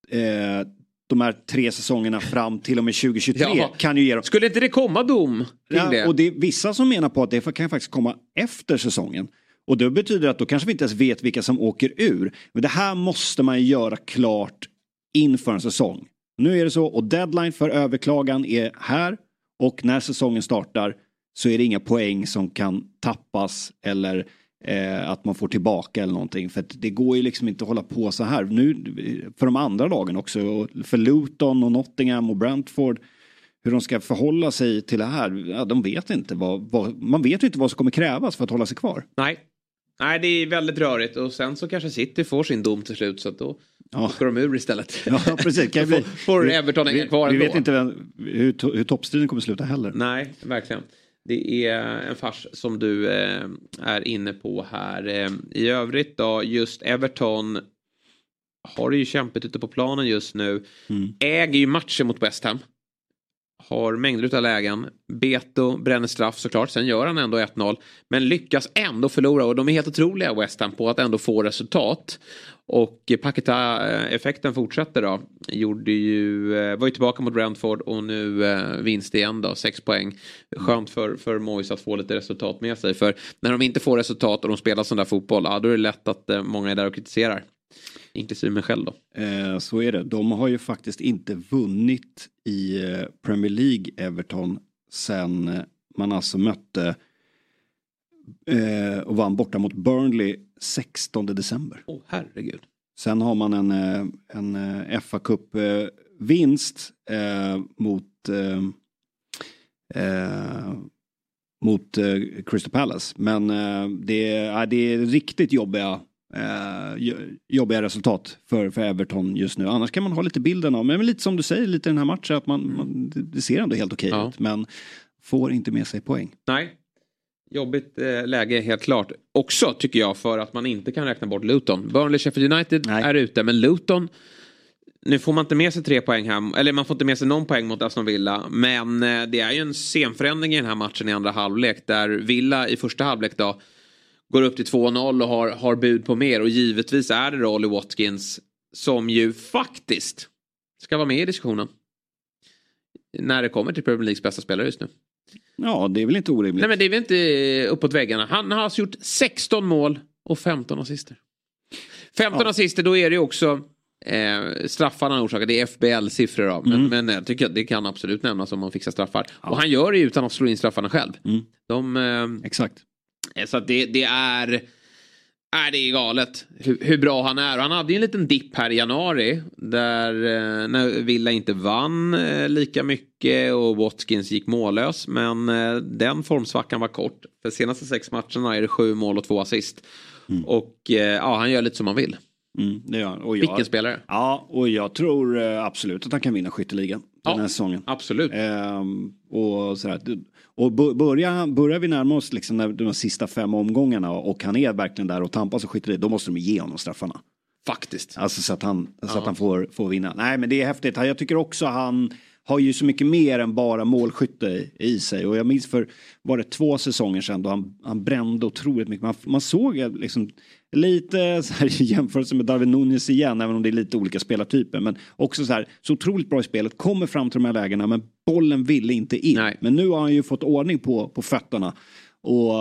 de här 3 säsongerna fram till och med 2023 kan ju ge dem. Skulle inte det komma dom? Ja, och det är vissa som menar på att det kan faktiskt komma efter säsongen. Och det betyder att då kanske vi inte ens vet vilka som åker ur. Men det här måste man göra klart inför en säsong. Nu är det så, och deadline för överklagan är här. Och när säsongen startar så är det inga poäng som kan tappas eller att man får tillbaka eller någonting. För att det går ju liksom inte att hålla på så här. Nu för de andra lagen också, för Luton och Nottingham och Brentford, hur de ska förhålla sig till det här. Ja, de vet inte man vet inte vad som kommer krävas för att hålla sig kvar. Nej, det är väldigt rörigt. Och sen så kanske City får sin dom till slut, så att då går de ur istället. Ja, precis. Får Everton hänga kvar ändå. Vi vet inte hur toppstriden kommer sluta heller. Nej, verkligen. Det är en fars som du är inne på här. I övrigt då, just Everton har det ju kämpet ute på planen just nu. Äger ju matchen mot West Ham. Har mängder av lägen. Beto bränner straff såklart. Sen gör han ändå 1-0. Men lyckas ändå förlora. Och de är helt otroliga, West Ham, på att ändå få resultat. Och Paquetá-effekten fortsätter då. Var ju tillbaka mot Brentford. Och nu vinst igen då. 6 poäng. Skönt för Moyes att få lite resultat med sig. För när de inte får resultat och de spelar sån där fotboll, då är det lätt att många är där och kritiserar. Inklusive mig själv då. Så är det. De har ju faktiskt inte vunnit i Premier League, Everton, sen man alltså mötte och vann borta mot Burnley 16 december. Herregud. Sen har man en FA Cup vinst mot Crystal Palace. Men det är riktigt jobbiga resultat för Everton just nu. Annars kan man ha lite bilden av, men lite som du säger, lite den här matchen att det ser ändå helt okej ut, men får inte med sig poäng. Nej, jobbigt läge helt klart. Också tycker jag, för att man inte kan räkna bort Luton. Burnley, Sheffield United är ute, men Luton, nu får man inte med sig 3 poäng här, eller man får inte med sig någon poäng mot Aston Villa, men det är ju en scenförändring i den här matchen i andra halvlek, där Villa i första halvlek då går upp till 2-0 och har bud på mer. Och givetvis är det Ollie Watkins som ju faktiskt ska vara med i diskussionen när det kommer till Premier Leagues bästa spelare just nu. Ja, det är väl inte orimligt. Nej, men det är väl inte uppåt väggarna. Han har alltså gjort 16 mål och 15 assister. 15 assister, då är det ju också straffarna orsakar. Det är FBL-siffror då. Men jag tycker att det kan absolut nämnas om man fixar straffar. Ja. Och han gör det utan att slå in straffarna själv. Exakt. Så att det är galet hur bra han är. Och han hade ju en liten dipp här i januari där när Villa inte vann lika mycket och Watkins gick mållös. Men den formsvackan var kort. För senaste 6 matcherna är det 7 mål och 2 assist. Och han gör lite som han vill. Det gör han. Vilken spelare? Ja, och jag tror absolut att han kan vinna skytteligan den här säsongen. Absolut. Och sådär. Och börjar vi närma oss liksom de sista 5 omgångarna och han är verkligen där och tampas och skiter i, då måste de ge honom straffarna. Faktiskt. Alltså så att han får vinna. Nej, men det är häftigt. Jag tycker också han har ju så mycket mer än bara målskytte i sig. Och jag minns var det 2 säsonger sedan då han brände otroligt mycket. Man såg liksom lite så här i jämförelse med Darwin Núñez igen, även om det är lite olika spelartyper. Men också så otroligt bra i spelet. Kommer fram till de här lägena, men bollen ville inte in. Nej. Men nu har han ju fått ordning på fötterna. Och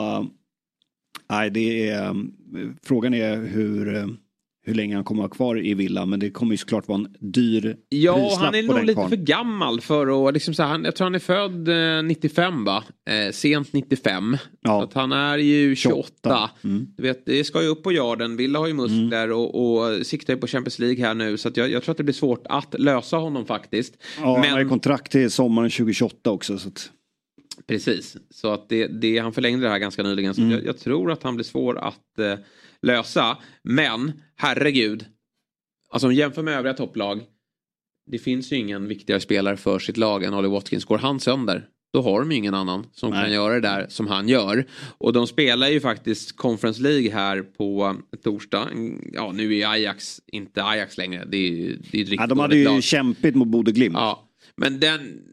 frågan är hur länge han kommer att vara kvar i Villa, men det kommer ju såklart vara en dyr prislapp. Han är nog lite för gammal för att liksom så här, jag tror han är född 95 va? Sent 95. Ja. Så att han är ju 28. Du vet, det ska ju upp på yarden. Villa har ju muskler och siktar ju på Champions League här nu, så att jag tror att det blir svårt att lösa honom faktiskt. Ja, men han har ju kontrakt till sommaren 2028 också, så att... Precis, så att han förlängde det här ganska nyligen, så jag tror att han blir svår att lösa. Men herregud, alltså om jämför med övriga topplag, det finns ju ingen viktigare spelare för sitt lag än Ollie Watkins. Går han sönder, då har de ju ingen annan som kan göra det där som han gör. Och de spelar ju faktiskt Conference League här på torsdag. Ja, nu är Ajax inte Ajax längre. Det är riktigt de hade ju kämpigt mot Bodø Glimt. Ja. Men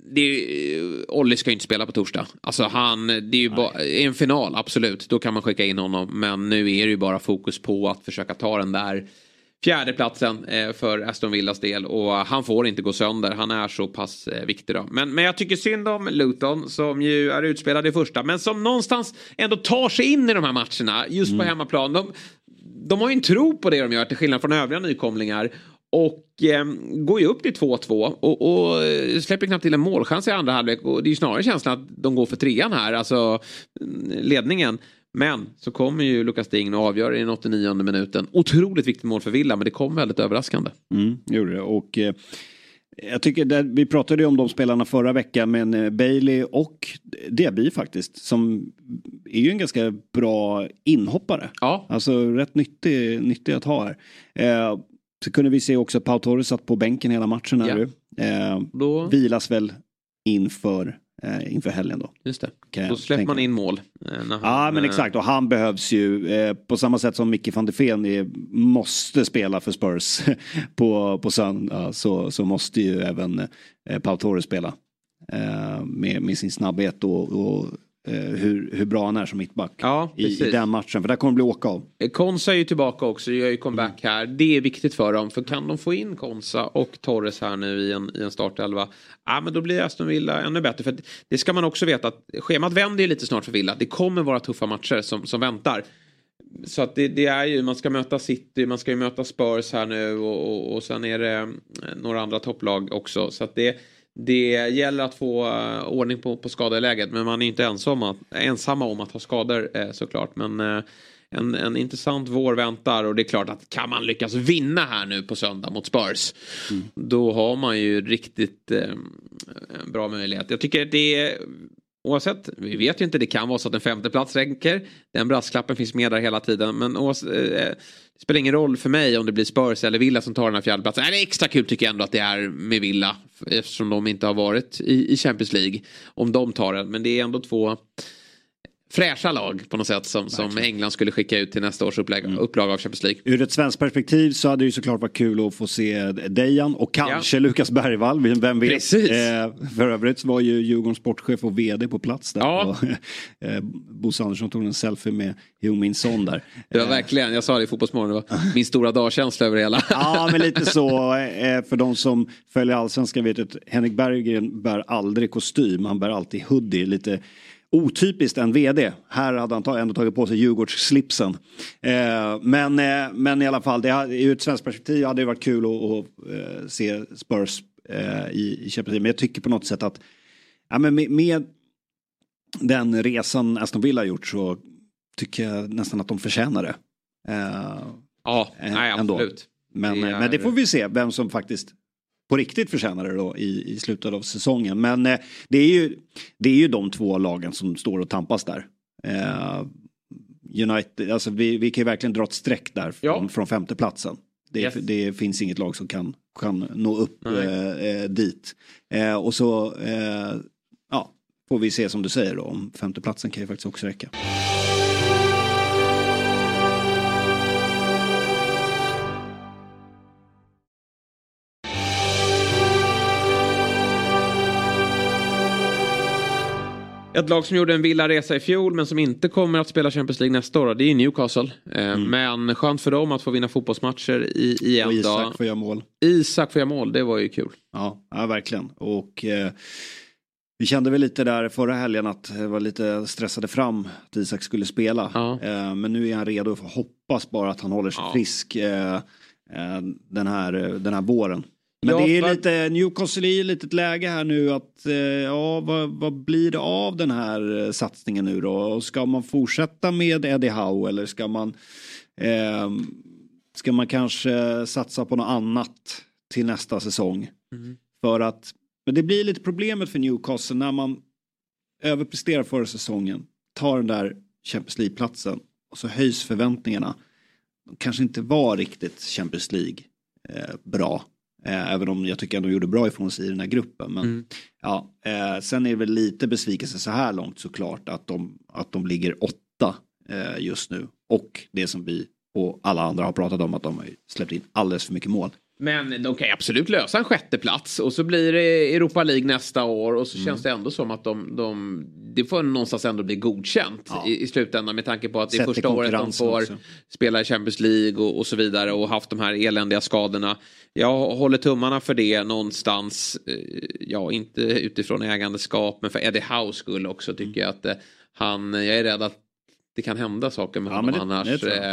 Olli ska ju inte spela på torsdag. Alltså det är ju bara en final, absolut. Då kan man skicka in honom. Men nu är det ju bara fokus på att försöka ta den där 4:e platsen för Aston Villas del. Och han får inte gå sönder. Han är så pass viktig då. Men jag tycker synd om Luton, som ju är utspelad i första. Men som någonstans ändå tar sig in i de här matcherna. Just på hemmaplan. De har ju en tro på det de gör, till skillnad från övriga nykomlingar. Och går ju upp till 2-2 och släpper knappt till en målchans i andra halvlek. Och det är ju snarare känslan att de går för 3:an här, alltså ledningen. Men så kommer ju Lucas Digne och avgör i den 89:e minuten. Otroligt viktigt mål för Villa, men det kom väldigt överraskande. Gjorde det. Och jag tycker, vi pratade ju om de spelarna förra veckan, men Bailey och Diaby faktiskt, som är ju en ganska bra inhoppare. Ja. Alltså rätt nyttig att ha här. Så kunde vi se också att Pau Torres satt på bänken hela matchen här. Då vilas väl inför helgen då. Just det. Då släpper man in mål. Men exakt. Och han behövs ju på samma sätt som Mickey van de Ven måste spela för Spurs på söndag, så måste ju även Pau Torres spela med sin snabbhet och hur bra han är som mittback i den matchen. För där kommer det bli åka av. Konsa är ju tillbaka också. Det gör ju comeback här. Det är viktigt för dem. För kan de få in Konsa och Torres här nu i en startelva, men då blir Aston Villa ännu bättre. För det ska man också veta, att schemat vänder ju lite snart för Villa. Det kommer vara tuffa matcher som väntar. Så att det är ju, man ska möta City, man ska ju möta Spurs här nu och sen är det några andra topplag också. Så att det gäller att få ordning på skadeläget, men man är inte ensamma om att ha skador såklart. Men en intressant vår väntar, och det är klart att kan man lyckas vinna här nu på söndag mot Spurs, då har man ju riktigt bra möjlighet. Jag tycker att det är, oavsett, vi vet ju inte, det kan vara så att en 5:e plats räcker. Den brasklappen finns med där hela tiden, men det spelar ingen roll för mig om det blir Spurs eller Villa som tar den här 4:e platsen. Det är extra kul tycker jag ändå att det är med Villa, eftersom de inte har varit i Champions League, om de tar den. Men det är ändå 2 fräscha lag på något sätt som England skulle skicka ut till nästa års upplaga av Champions League. Ur ett svenskt perspektiv så hade det ju såklart varit kul att få se Dejan och kanske Lukas Bergvall, vem vet. För övrigt var ju Djurgårdens sportchef och vd på plats där. Ja. Bosse Andersson tog en selfie med Heung-min Son där. Det var verkligen, jag sa det i Fotbollsmorgon, det var min stora dagkänsla över det hela. Ja, men lite så. För de som följer allsvenskan vet att Henrik Berggren bär aldrig kostym, han bär alltid hoodie, lite otypiskt en vd. Här hade han ändå tagit på sig Djurgårdsslipsen. Men i alla fall, ur ett svenskt perspektiv hade det varit kul att se Spurs i Champions League. Men jag tycker på något sätt att med den resan Aston Villa har gjort så tycker jag nästan att de förtjänar det. Absolut. Men det får vi se vem som faktiskt på riktigt förtjänar det då i slutet av säsongen. Men det är ju de två lagen som står och tampas där. United, alltså vi kan ju verkligen dra ett streck där från femte platsen. Det finns inget lag som kan nå upp dit. Och så får vi se som du säger då, om femte platsen kan ju faktiskt också räcka. Ett lag som gjorde en Villa-resa i fjol men som inte kommer att spela Champions League nästa år, det är Newcastle. Men skönt för dem att få vinna fotbollsmatcher i en dag. Isak får göra mål. Isak får göra mål, det var ju kul. Ja verkligen. Och vi kände väl lite där förra helgen att det var lite stressade fram att Isak skulle spela. Men nu är han redo för hoppas bara att han håller sig frisk den här våren. Men det är lite Newcastle i litet läge här nu att vad blir det av den här satsningen nu då? Och ska man fortsätta med Eddie Howe eller ska man kanske satsa på något annat till nästa säsong? För att men det blir lite problemet för Newcastle när man överpresterar förra säsongen, tar den där Champions League-platsen och så höjs förväntningarna. De kanske inte var riktigt Champions League bra. Även om jag tycker att de gjorde bra ifrån sig i den här gruppen. Men sen är det väl lite besvikelse så här långt såklart att de ligger 8 just nu. Och det som vi och alla andra har pratat om att de har släppt in alldeles för mycket mål. Men de kan absolut lösa en sjätte plats och så blir det Europa League nästa år och så känns det ändå som att det får någonstans ändå bli godkänt i slutändan med tanke på att det är första året de får spela i Champions League och så vidare och haft de här eländiga skadorna. Jag håller tummarna för det någonstans, inte utifrån ägandeskap men för Eddie Howe skulle också tycker jag att jag är rädd att det kan hända saker med honom annars.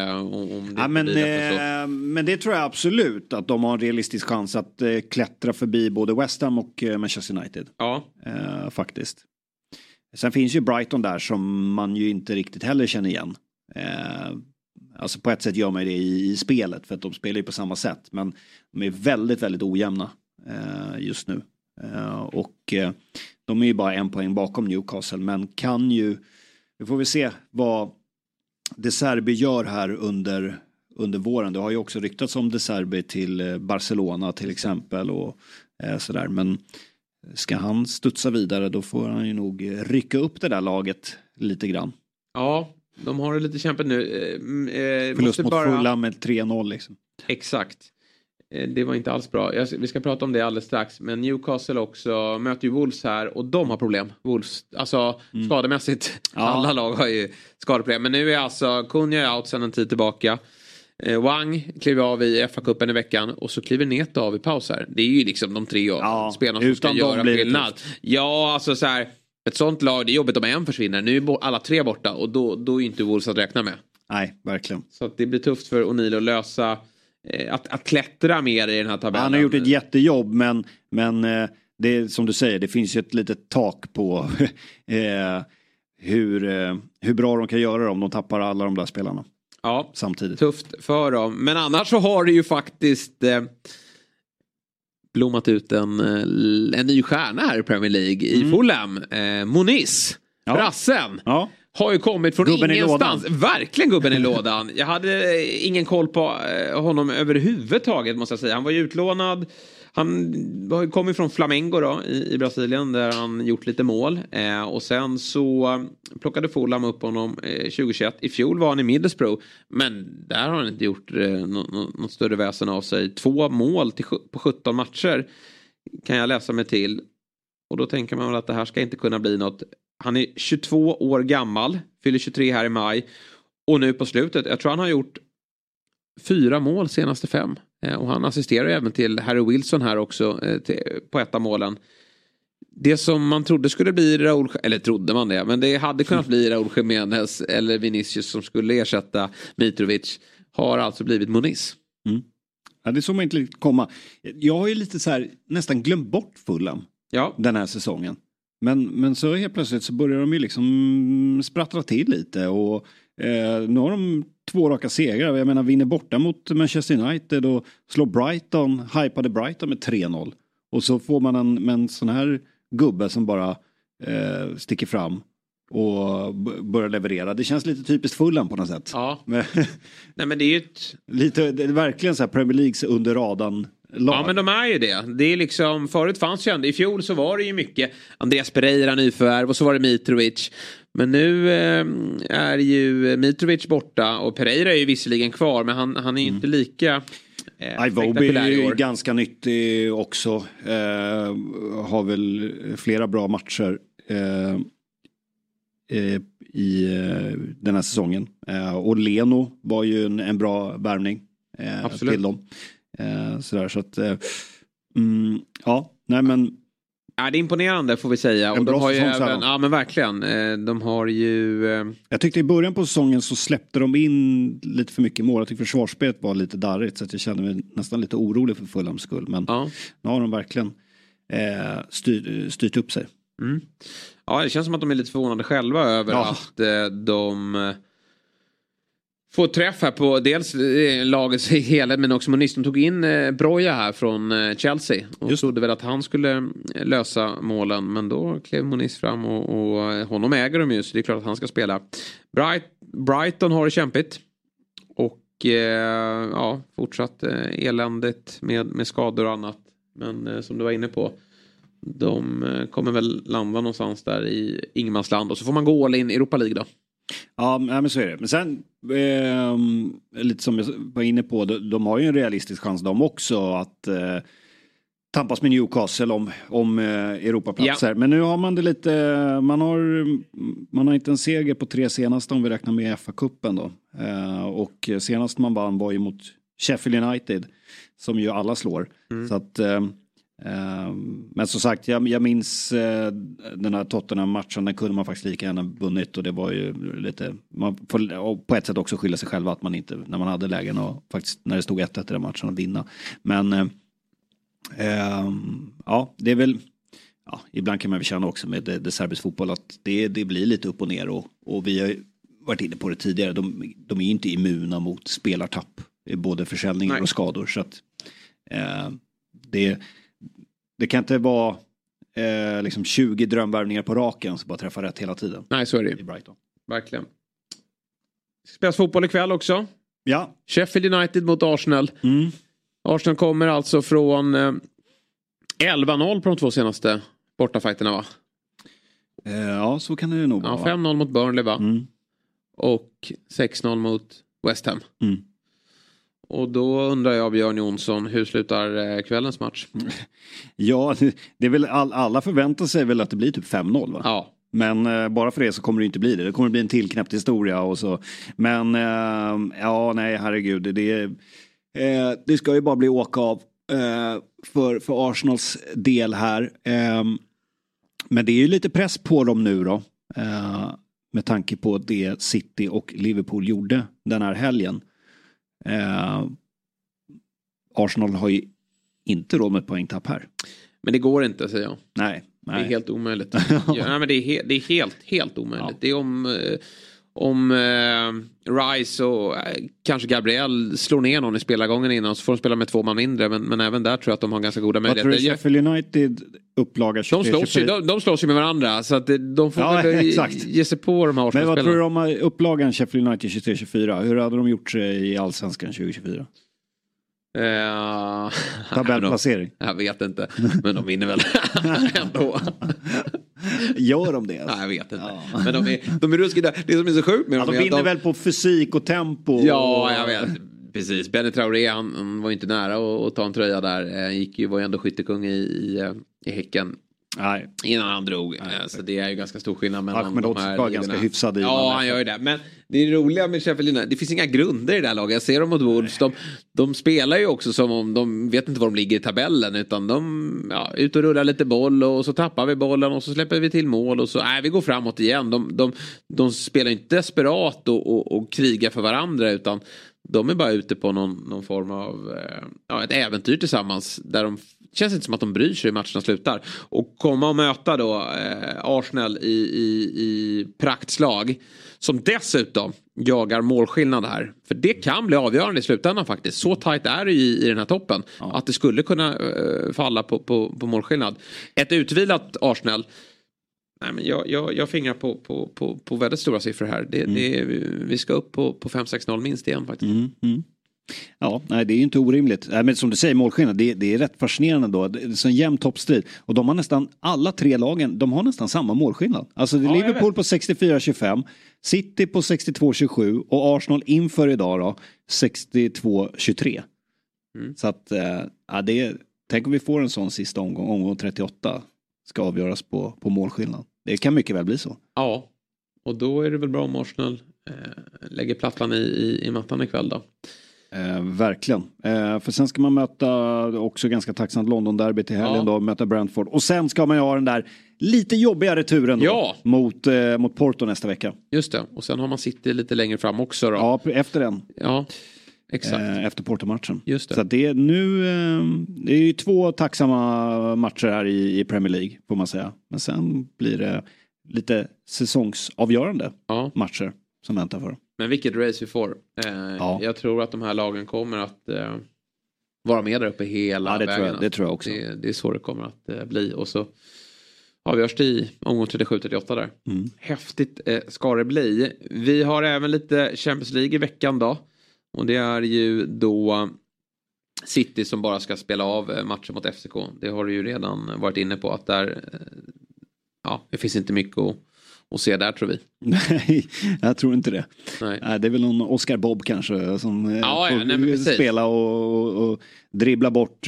Men det tror jag absolut att de har en realistisk chans att klättra förbi både West Ham och Manchester United. Faktiskt. Sen finns ju Brighton där som man ju inte riktigt heller känner igen. Alltså på ett sätt gör man det i spelet för att de spelar ju på samma sätt. Men de är väldigt, väldigt ojämna just nu. Och de är ju bara 1 poäng bakom Newcastle men kan ju. Nu får vi se vad De Zerbi gör här under våren. Det har ju också ryktats om De Zerbi till Barcelona till exempel och sådär. Men ska han studsa vidare då får han ju nog rycka upp det där laget lite grann. Ja, de har det lite kämpigt nu. Förlust mot Fulham med 3-0 liksom. Exakt. Det var inte alls bra. Vi ska prata om det alldeles strax. Men Newcastle också möter ju Wolves här. Och de har problem. Wolves, alltså skademässigt. Alla lag har ju skadeproblem. Men nu är alltså Cunha out sedan en tid tillbaka. Wang kliver av i FA-cupen i veckan. Och så kliver Neto av i paus här. Det är ju liksom de 3 spelarna som ska göra skillnad. Ja, alltså så här. Ett sånt lag, det är jobbigt om en försvinner. Nu är alla 3 borta. Och då är inte Wolves att räkna med. Nej, verkligen. Så att det blir tufft för O'Neill att lösa. Att klättra mer i den här tabellen. Han har gjort ett jättejobb men det är som du säger, det finns ju ett litet tak på hur bra de kan göra om de tappar alla de där spelarna. Ja, samtidigt. Tufft för dem. Men annars så har det ju faktiskt blommat ut en ny stjärna här i Premier League i Fulham. Moniz, brassen. Ja. Har ju kommit från gubben ingenstans. Verkligen gubben i lådan. Jag hade ingen koll på honom överhuvudtaget måste jag säga. Han var ju utlånad. Han har ju kommit från Flamengo då i Brasilien där han gjort lite mål. Och sen så plockade Fulham upp honom 2021. I fjol var han i Middlesbrough. Men där har han inte gjort något större väsen av sig. 2 mål på 17 matcher kan jag läsa mig till. Och då tänker man väl att det här ska inte kunna bli något. Han är 22 år gammal. Fyller 23 här i maj. Och nu på slutet. Jag tror han har gjort 4 mål senaste 5. Och han assisterar även till Harry Wilson här också. På ett av målen. det som man trodde skulle bli Raúl, eller trodde man det, men det hade kunnat bli Raúl Jiménez eller Vinicius som skulle ersätta Mitrovic, har alltså blivit Muniz. Ja, det såg man inte komma. Jag har ju lite så här nästan glömt bort Fulham den här säsongen. Men så helt plötsligt så börjar de ju liksom sprattla till lite och nu har de 2 raka segrar. Jag menar, vinner borta mot Manchester United och slår Brighton, hypade Brighton med 3-0. Och så får man en sån här gubbe som bara sticker fram och börjar leverera. Det känns lite typiskt Fulham på något sätt. Ja. Nej, men det är ju det är verkligen så här Premier Leagues under radarn lag. Ja, men de är ju det. Det är liksom, förut fanns ju ändå, i fjol så var det ju mycket Andreas Pereira nyförvärv och så var det Mitrovic. Men nu är ju Mitrovic borta och Pereira är ju visserligen kvar, men han är ju inte lika Iwobi är ju ganska nyttig också. Har väl flera bra matcher i den här säsongen. Och Leno var ju en bra värvning till dem. Sådär, så att ja, nej men ja, det är imponerande får vi säga. Och de har ju även, ja men verkligen, de har ju jag tyckte i början på säsongen så släppte de in lite för mycket mål. Jag tyckte försvarsspelet var lite darrigt, så att jag kände mig nästan lite orolig för Fulhams skull. Men nu har de verkligen styrt upp sig. Ja, det känns som att de är lite förvånade själva över att de får träff här på dels lagets helhet, men också Muniz. De tog in Broja här från Chelsea och trodde väl att han skulle lösa målen, men då klev Muniz fram och honom äger de ju, så det är klart att han ska spela. Brighton har det kämpigt och ja, fortsatt eländigt med skador och annat, men som du var inne på, de kommer väl landa någonstans där i ingenmansland och så får man gå all in i Europa League då. Ja, men så är det. Men sen lite som jag var inne på, de har ju en realistisk chans de också att tampas med Newcastle om Europaplatser. Ja. Men nu har man det lite, man har inte en seger på 3 senaste om vi räknar med FA-cupen då. Och senast man vann var ju mot Sheffield United som ju alla slår. Så att men som sagt, jag minns den här Tottenham-matchen, den kunde man faktiskt lika gärna vunnit, och det var ju lite, man får på ett sätt också skylla sig själva att man inte, när man hade lägen och faktiskt när det stod 1-1 i den matchen, att vinna. Men ja, det är väl, ja, ibland kan man väl känna också med det serbisk fotboll att det blir lite upp och ner, och vi har varit inne på det tidigare, de är inte immuna mot spelartapp, både försäljningar och skador, så att det kan inte vara liksom 20 drömvärvningar på raken som bara träffar rätt hela tiden. Nej, så är det. I Brighton. Verkligen. Spelas fotboll ikväll också. Ja. Sheffield United mot Arsenal. Arsenal kommer alltså från 11-0 på de 2 senaste bortafajterna, va? Ja, så kan det nog vara. Ja, 5-0 mot Burnley, va? Och 6-0 mot West Ham. Och då undrar jag, Björn Jonsson, hur slutar kvällens match? Ja, det är väl alla förväntar sig väl att det blir typ 5-0, va? Ja. Men bara för det så kommer det inte bli det. Det kommer bli en tillknäppt historia och så. Men ja, nej, herregud. Det ska ju bara bli åka av för Arsenals del här. Men det är ju lite press på dem nu då. Med tanke på det City och Liverpool gjorde den här helgen. Arsenal har ju inte råd med ett poängtapp här. Men det går inte, säger jag. Nej. Det är helt omöjligt. Nej, men det är helt omöjligt. Ja. Det är om Rice och kanske Gabriel slår ner någon i spelargången innan, så får de spela med 2 man mindre, men även där tror jag att de har ganska goda möjligheter. Vad tror du Sheffield United upplaga 23-24? De slåss ju med varandra, så att de får väl ge sig på de här Arsenal-spelarna. Men vad tror du om upplagan Sheffield United 23-24? Hur hade de gjort sig i Allsvenskan 2024? Tabellplacering. Jag vet inte, men de vinner väl ändå. Gör de det? Nej, jag vet inte. Ja. Men de är ruskiga. Det som är så sjukt med dem, de vinner väl på fysik och tempo. Ja, jag vet. Precis. Benny Traoré, han var inte nära att ta en tröja där. Var ju ändå skyttekung i Häcken. innan han drog. Så det är ju ganska stor skillnad mellan Ahmed de här var ganska hyfsad i. Ja, han gör ju det. Men det är roliga med Sheffield United. Det finns inga grunder i det här laget. Jag ser dem mot Wolves. De spelar ju också som om de vet inte var de ligger i tabellen. Utan de ut och rullar lite boll och så tappar vi bollen och så släpper vi till mål. Och så vi går framåt igen. De spelar inte desperat och krigar för varandra utan de är bara ute på någon form av ett äventyr tillsammans där de känns inte som att de bryr sig hur matcherna slutar. Och komma och möta då Arsenal i praktslag som dessutom jagar målskillnad här. För det kan bli avgörande i slutändan faktiskt. Så tajt är det i den här toppen att det skulle kunna falla på målskillnad. Ett utvilat Arsenal. Nej, men jag fingrar på väldigt stora siffror här. Vi ska upp på 5-6-0 minst igen faktiskt. Ja, nej, det är ju inte orimligt. Men som du säger, målskillnad, det är rätt fascinerande då. Det är så en jämn toppstrid. Och de har nästan, alla tre lagen, de har nästan samma målskillnad. Alltså det är Liverpool på 64-25, City på 62-27 och Arsenal inför idag då 62-23. Så att, tänk om vi får en sån sista omgång 38 ska avgöras på målskillnad. Det kan mycket väl bli så. Ja, och då är det väl bra om Arsenal lägger plattan i mattan ikväll då. Verkligen. För sen ska man möta också ganska tacksamt London-derby till helgen då, möta Brentford. Och sen ska man ju ha den där lite jobbiga returen då, mot Porto nästa vecka. Just det, och sen har man City lite längre fram också då. Ja, efter den. Ja, exakt. Efter Porto-matchen. Just det. Så det är ju 2 tacksamma matcher här i Premier League får man säga. Men sen blir det lite säsongsavgörande matcher som väntar för. Men vilket race vi får. Jag tror att de här lagen kommer att vara med där uppe hela vägen. Det tror jag också. Det är så det kommer att bli. Och så avgörs det i omgång 37-38 där. Häftigt ska det bli. Vi har även lite Champions League i veckan då. Och det är ju då City som bara ska spela av matchen mot FCK. Det har du ju redan varit inne på att där det finns inte mycket att se där tror vi. Nej, jag tror inte det. Nej. Det är väl någon Oscar Bob kanske som får spela och dribbla bort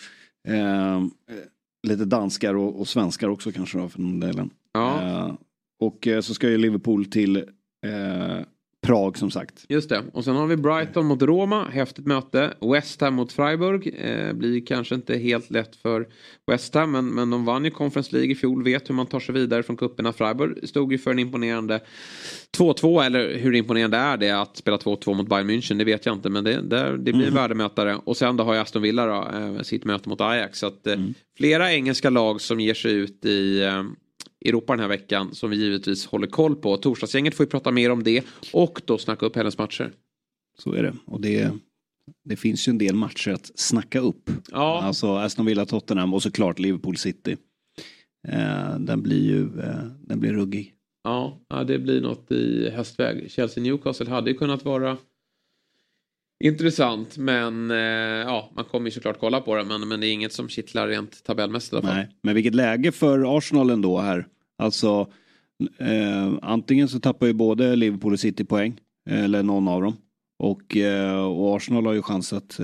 lite danskar och svenskar också kanske då för den delen. Och så ska ju Liverpool till Prag som sagt. Just det. Och sen har vi Brighton mot Roma. Häftigt möte. West Ham mot Freiburg. Blir kanske inte helt lätt för West Ham. Men de vann ju Conference League i fjol. Vet hur man tar sig vidare från kupperna. Freiburg stod ju för en imponerande 2-2. Eller hur imponerande är det att spela 2-2 mot Bayern München? Det vet jag inte. Men det blir en värdemätare. Och sen då har jag Aston Villa då, sitt möte mot Ajax. Så att flera engelska lag som ger sig ut i Europa den här veckan som vi givetvis håller koll på. Torsdagsgänget får vi prata mer om det och då snacka upp helgens matcher. Så är det. Och det finns ju en del matcher att snacka upp. Ja. Alltså Aston Villa, Tottenham och såklart Liverpool City. Den blir ruggig. Ja, det blir något i hästväg. Chelsea Newcastle hade ju kunnat vara intressant, men man kommer ju såklart kolla på det, men det är inget som kittlar rent tabellmässigt i alla fall. Nej, men vilket läge för Arsenal ändå här. Alltså antingen så tappar ju både Liverpool och City poäng eller någon av dem. Och Arsenal har ju chans att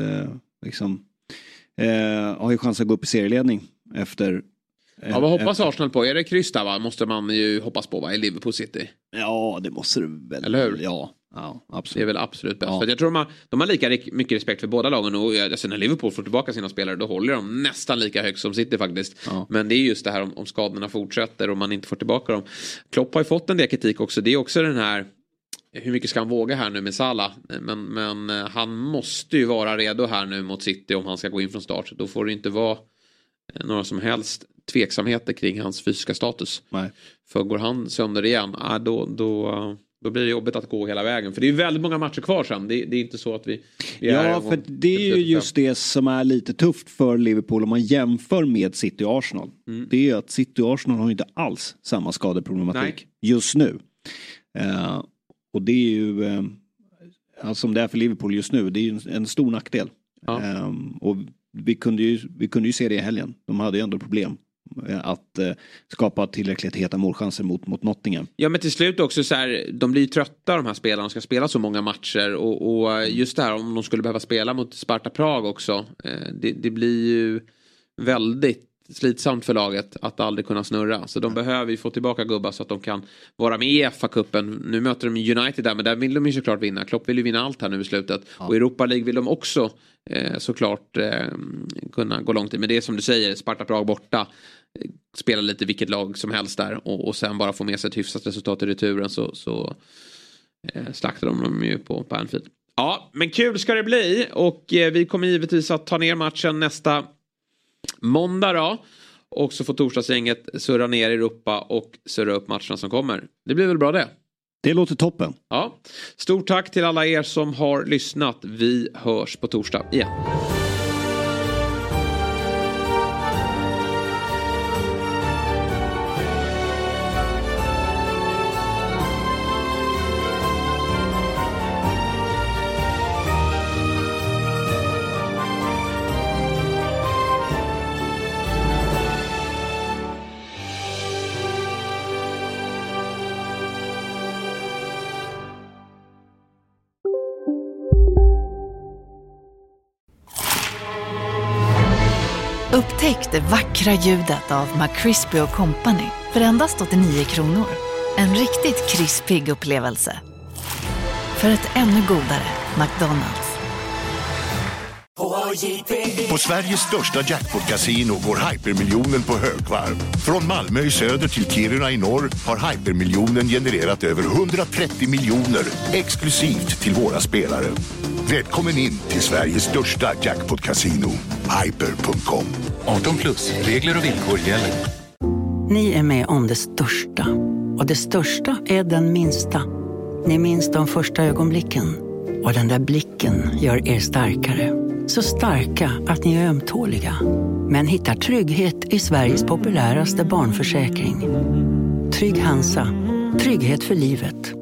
gå upp i serieledning efter. Vad hoppas Arsenal på? Är det kryss där va? Måste man ju hoppas på va? I Liverpool City. Ja, det måste det väl. Eller hur? Ja, absolut. Det är väl absolut bäst. För jag tror de har lika mycket respekt för båda lagen. Och alltså, när Liverpool får tillbaka sina spelare då håller de nästan lika högt som City faktiskt. Ja. Men det är just det här om skadorna fortsätter och man inte får tillbaka dem. Klopp har ju fått en del kritik också. Det är också den här hur mycket ska han våga här nu med Salah? Men han måste ju vara redo här nu mot City om han ska gå in från start. Då får det inte vara några som helst tveksamheter kring hans fysiska status. Nej. För går han sönder igen, då blir det jobbigt att gå hela vägen. För det är väldigt många matcher kvar sen. Det är inte så att vi ja, för det är ju just det som är lite tufft för Liverpool om man jämför med City och Arsenal. Det är att City och Arsenal har inte alls samma skadeproblematik just nu. Och det är ju alltså som det är för Liverpool just nu, det är ju en stor nackdel. Ja. Och vi kunde ju se det i helgen. De hade ju ändå problem att skapa tillräckligt heta målchanser mot Nottingham. Ja, men till slut också så här, de blir ju trötta de här spelarna, ska spela så många matcher och just det här om de skulle behöva spela mot Sparta Prag också, det blir ju väldigt slitsamt för laget att aldrig kunna snurra. Så de behöver ju få tillbaka gubbar så att de kan vara med i FA-cupen. Nu möter de United där, men där vill de ju såklart vinna. Klopp vill ju vinna allt här nu i slutet. Ja. Och Europa League vill de också såklart kunna gå långt i. Men det är som du säger, Sparta Prag borta. Spela lite vilket lag som helst där. Och sen bara få med sig ett hyfsat resultat i returen så slaktar de dem ju på Anfield. Ja, men kul ska det bli. Och vi kommer givetvis att ta ner matchen nästa måndag då. Och så får torsdagsgänget surra ner i Europa och surra upp matcherna som kommer. Det blir väl bra det? Det låter toppen. Ja. Stort tack till alla er som har lyssnat. Vi hörs på torsdag igen. Upptäck det vackra ljudet av McCrispy & Company för endast 89 kronor. En riktigt krispig upplevelse. För ett ännu godare McDonald's. På Sveriges största jackpot-casino går hypermiljonen på högvarv. Från Malmö i söder till Kiruna i norr har hypermiljonen genererat över 130 miljoner exklusivt till våra spelare. Välkommen in till Sveriges största jackpot-casino, hyper.com. 18+, regler och villkor gäller. Ni är med om det största. Och det största är den minsta. Ni minns de första ögonblicken. Och den där blicken gör er starkare. Så starka att ni är ömtåliga. Men hittar trygghet i Sveriges populäraste barnförsäkring. Trygg Hansa. Trygghet för livet.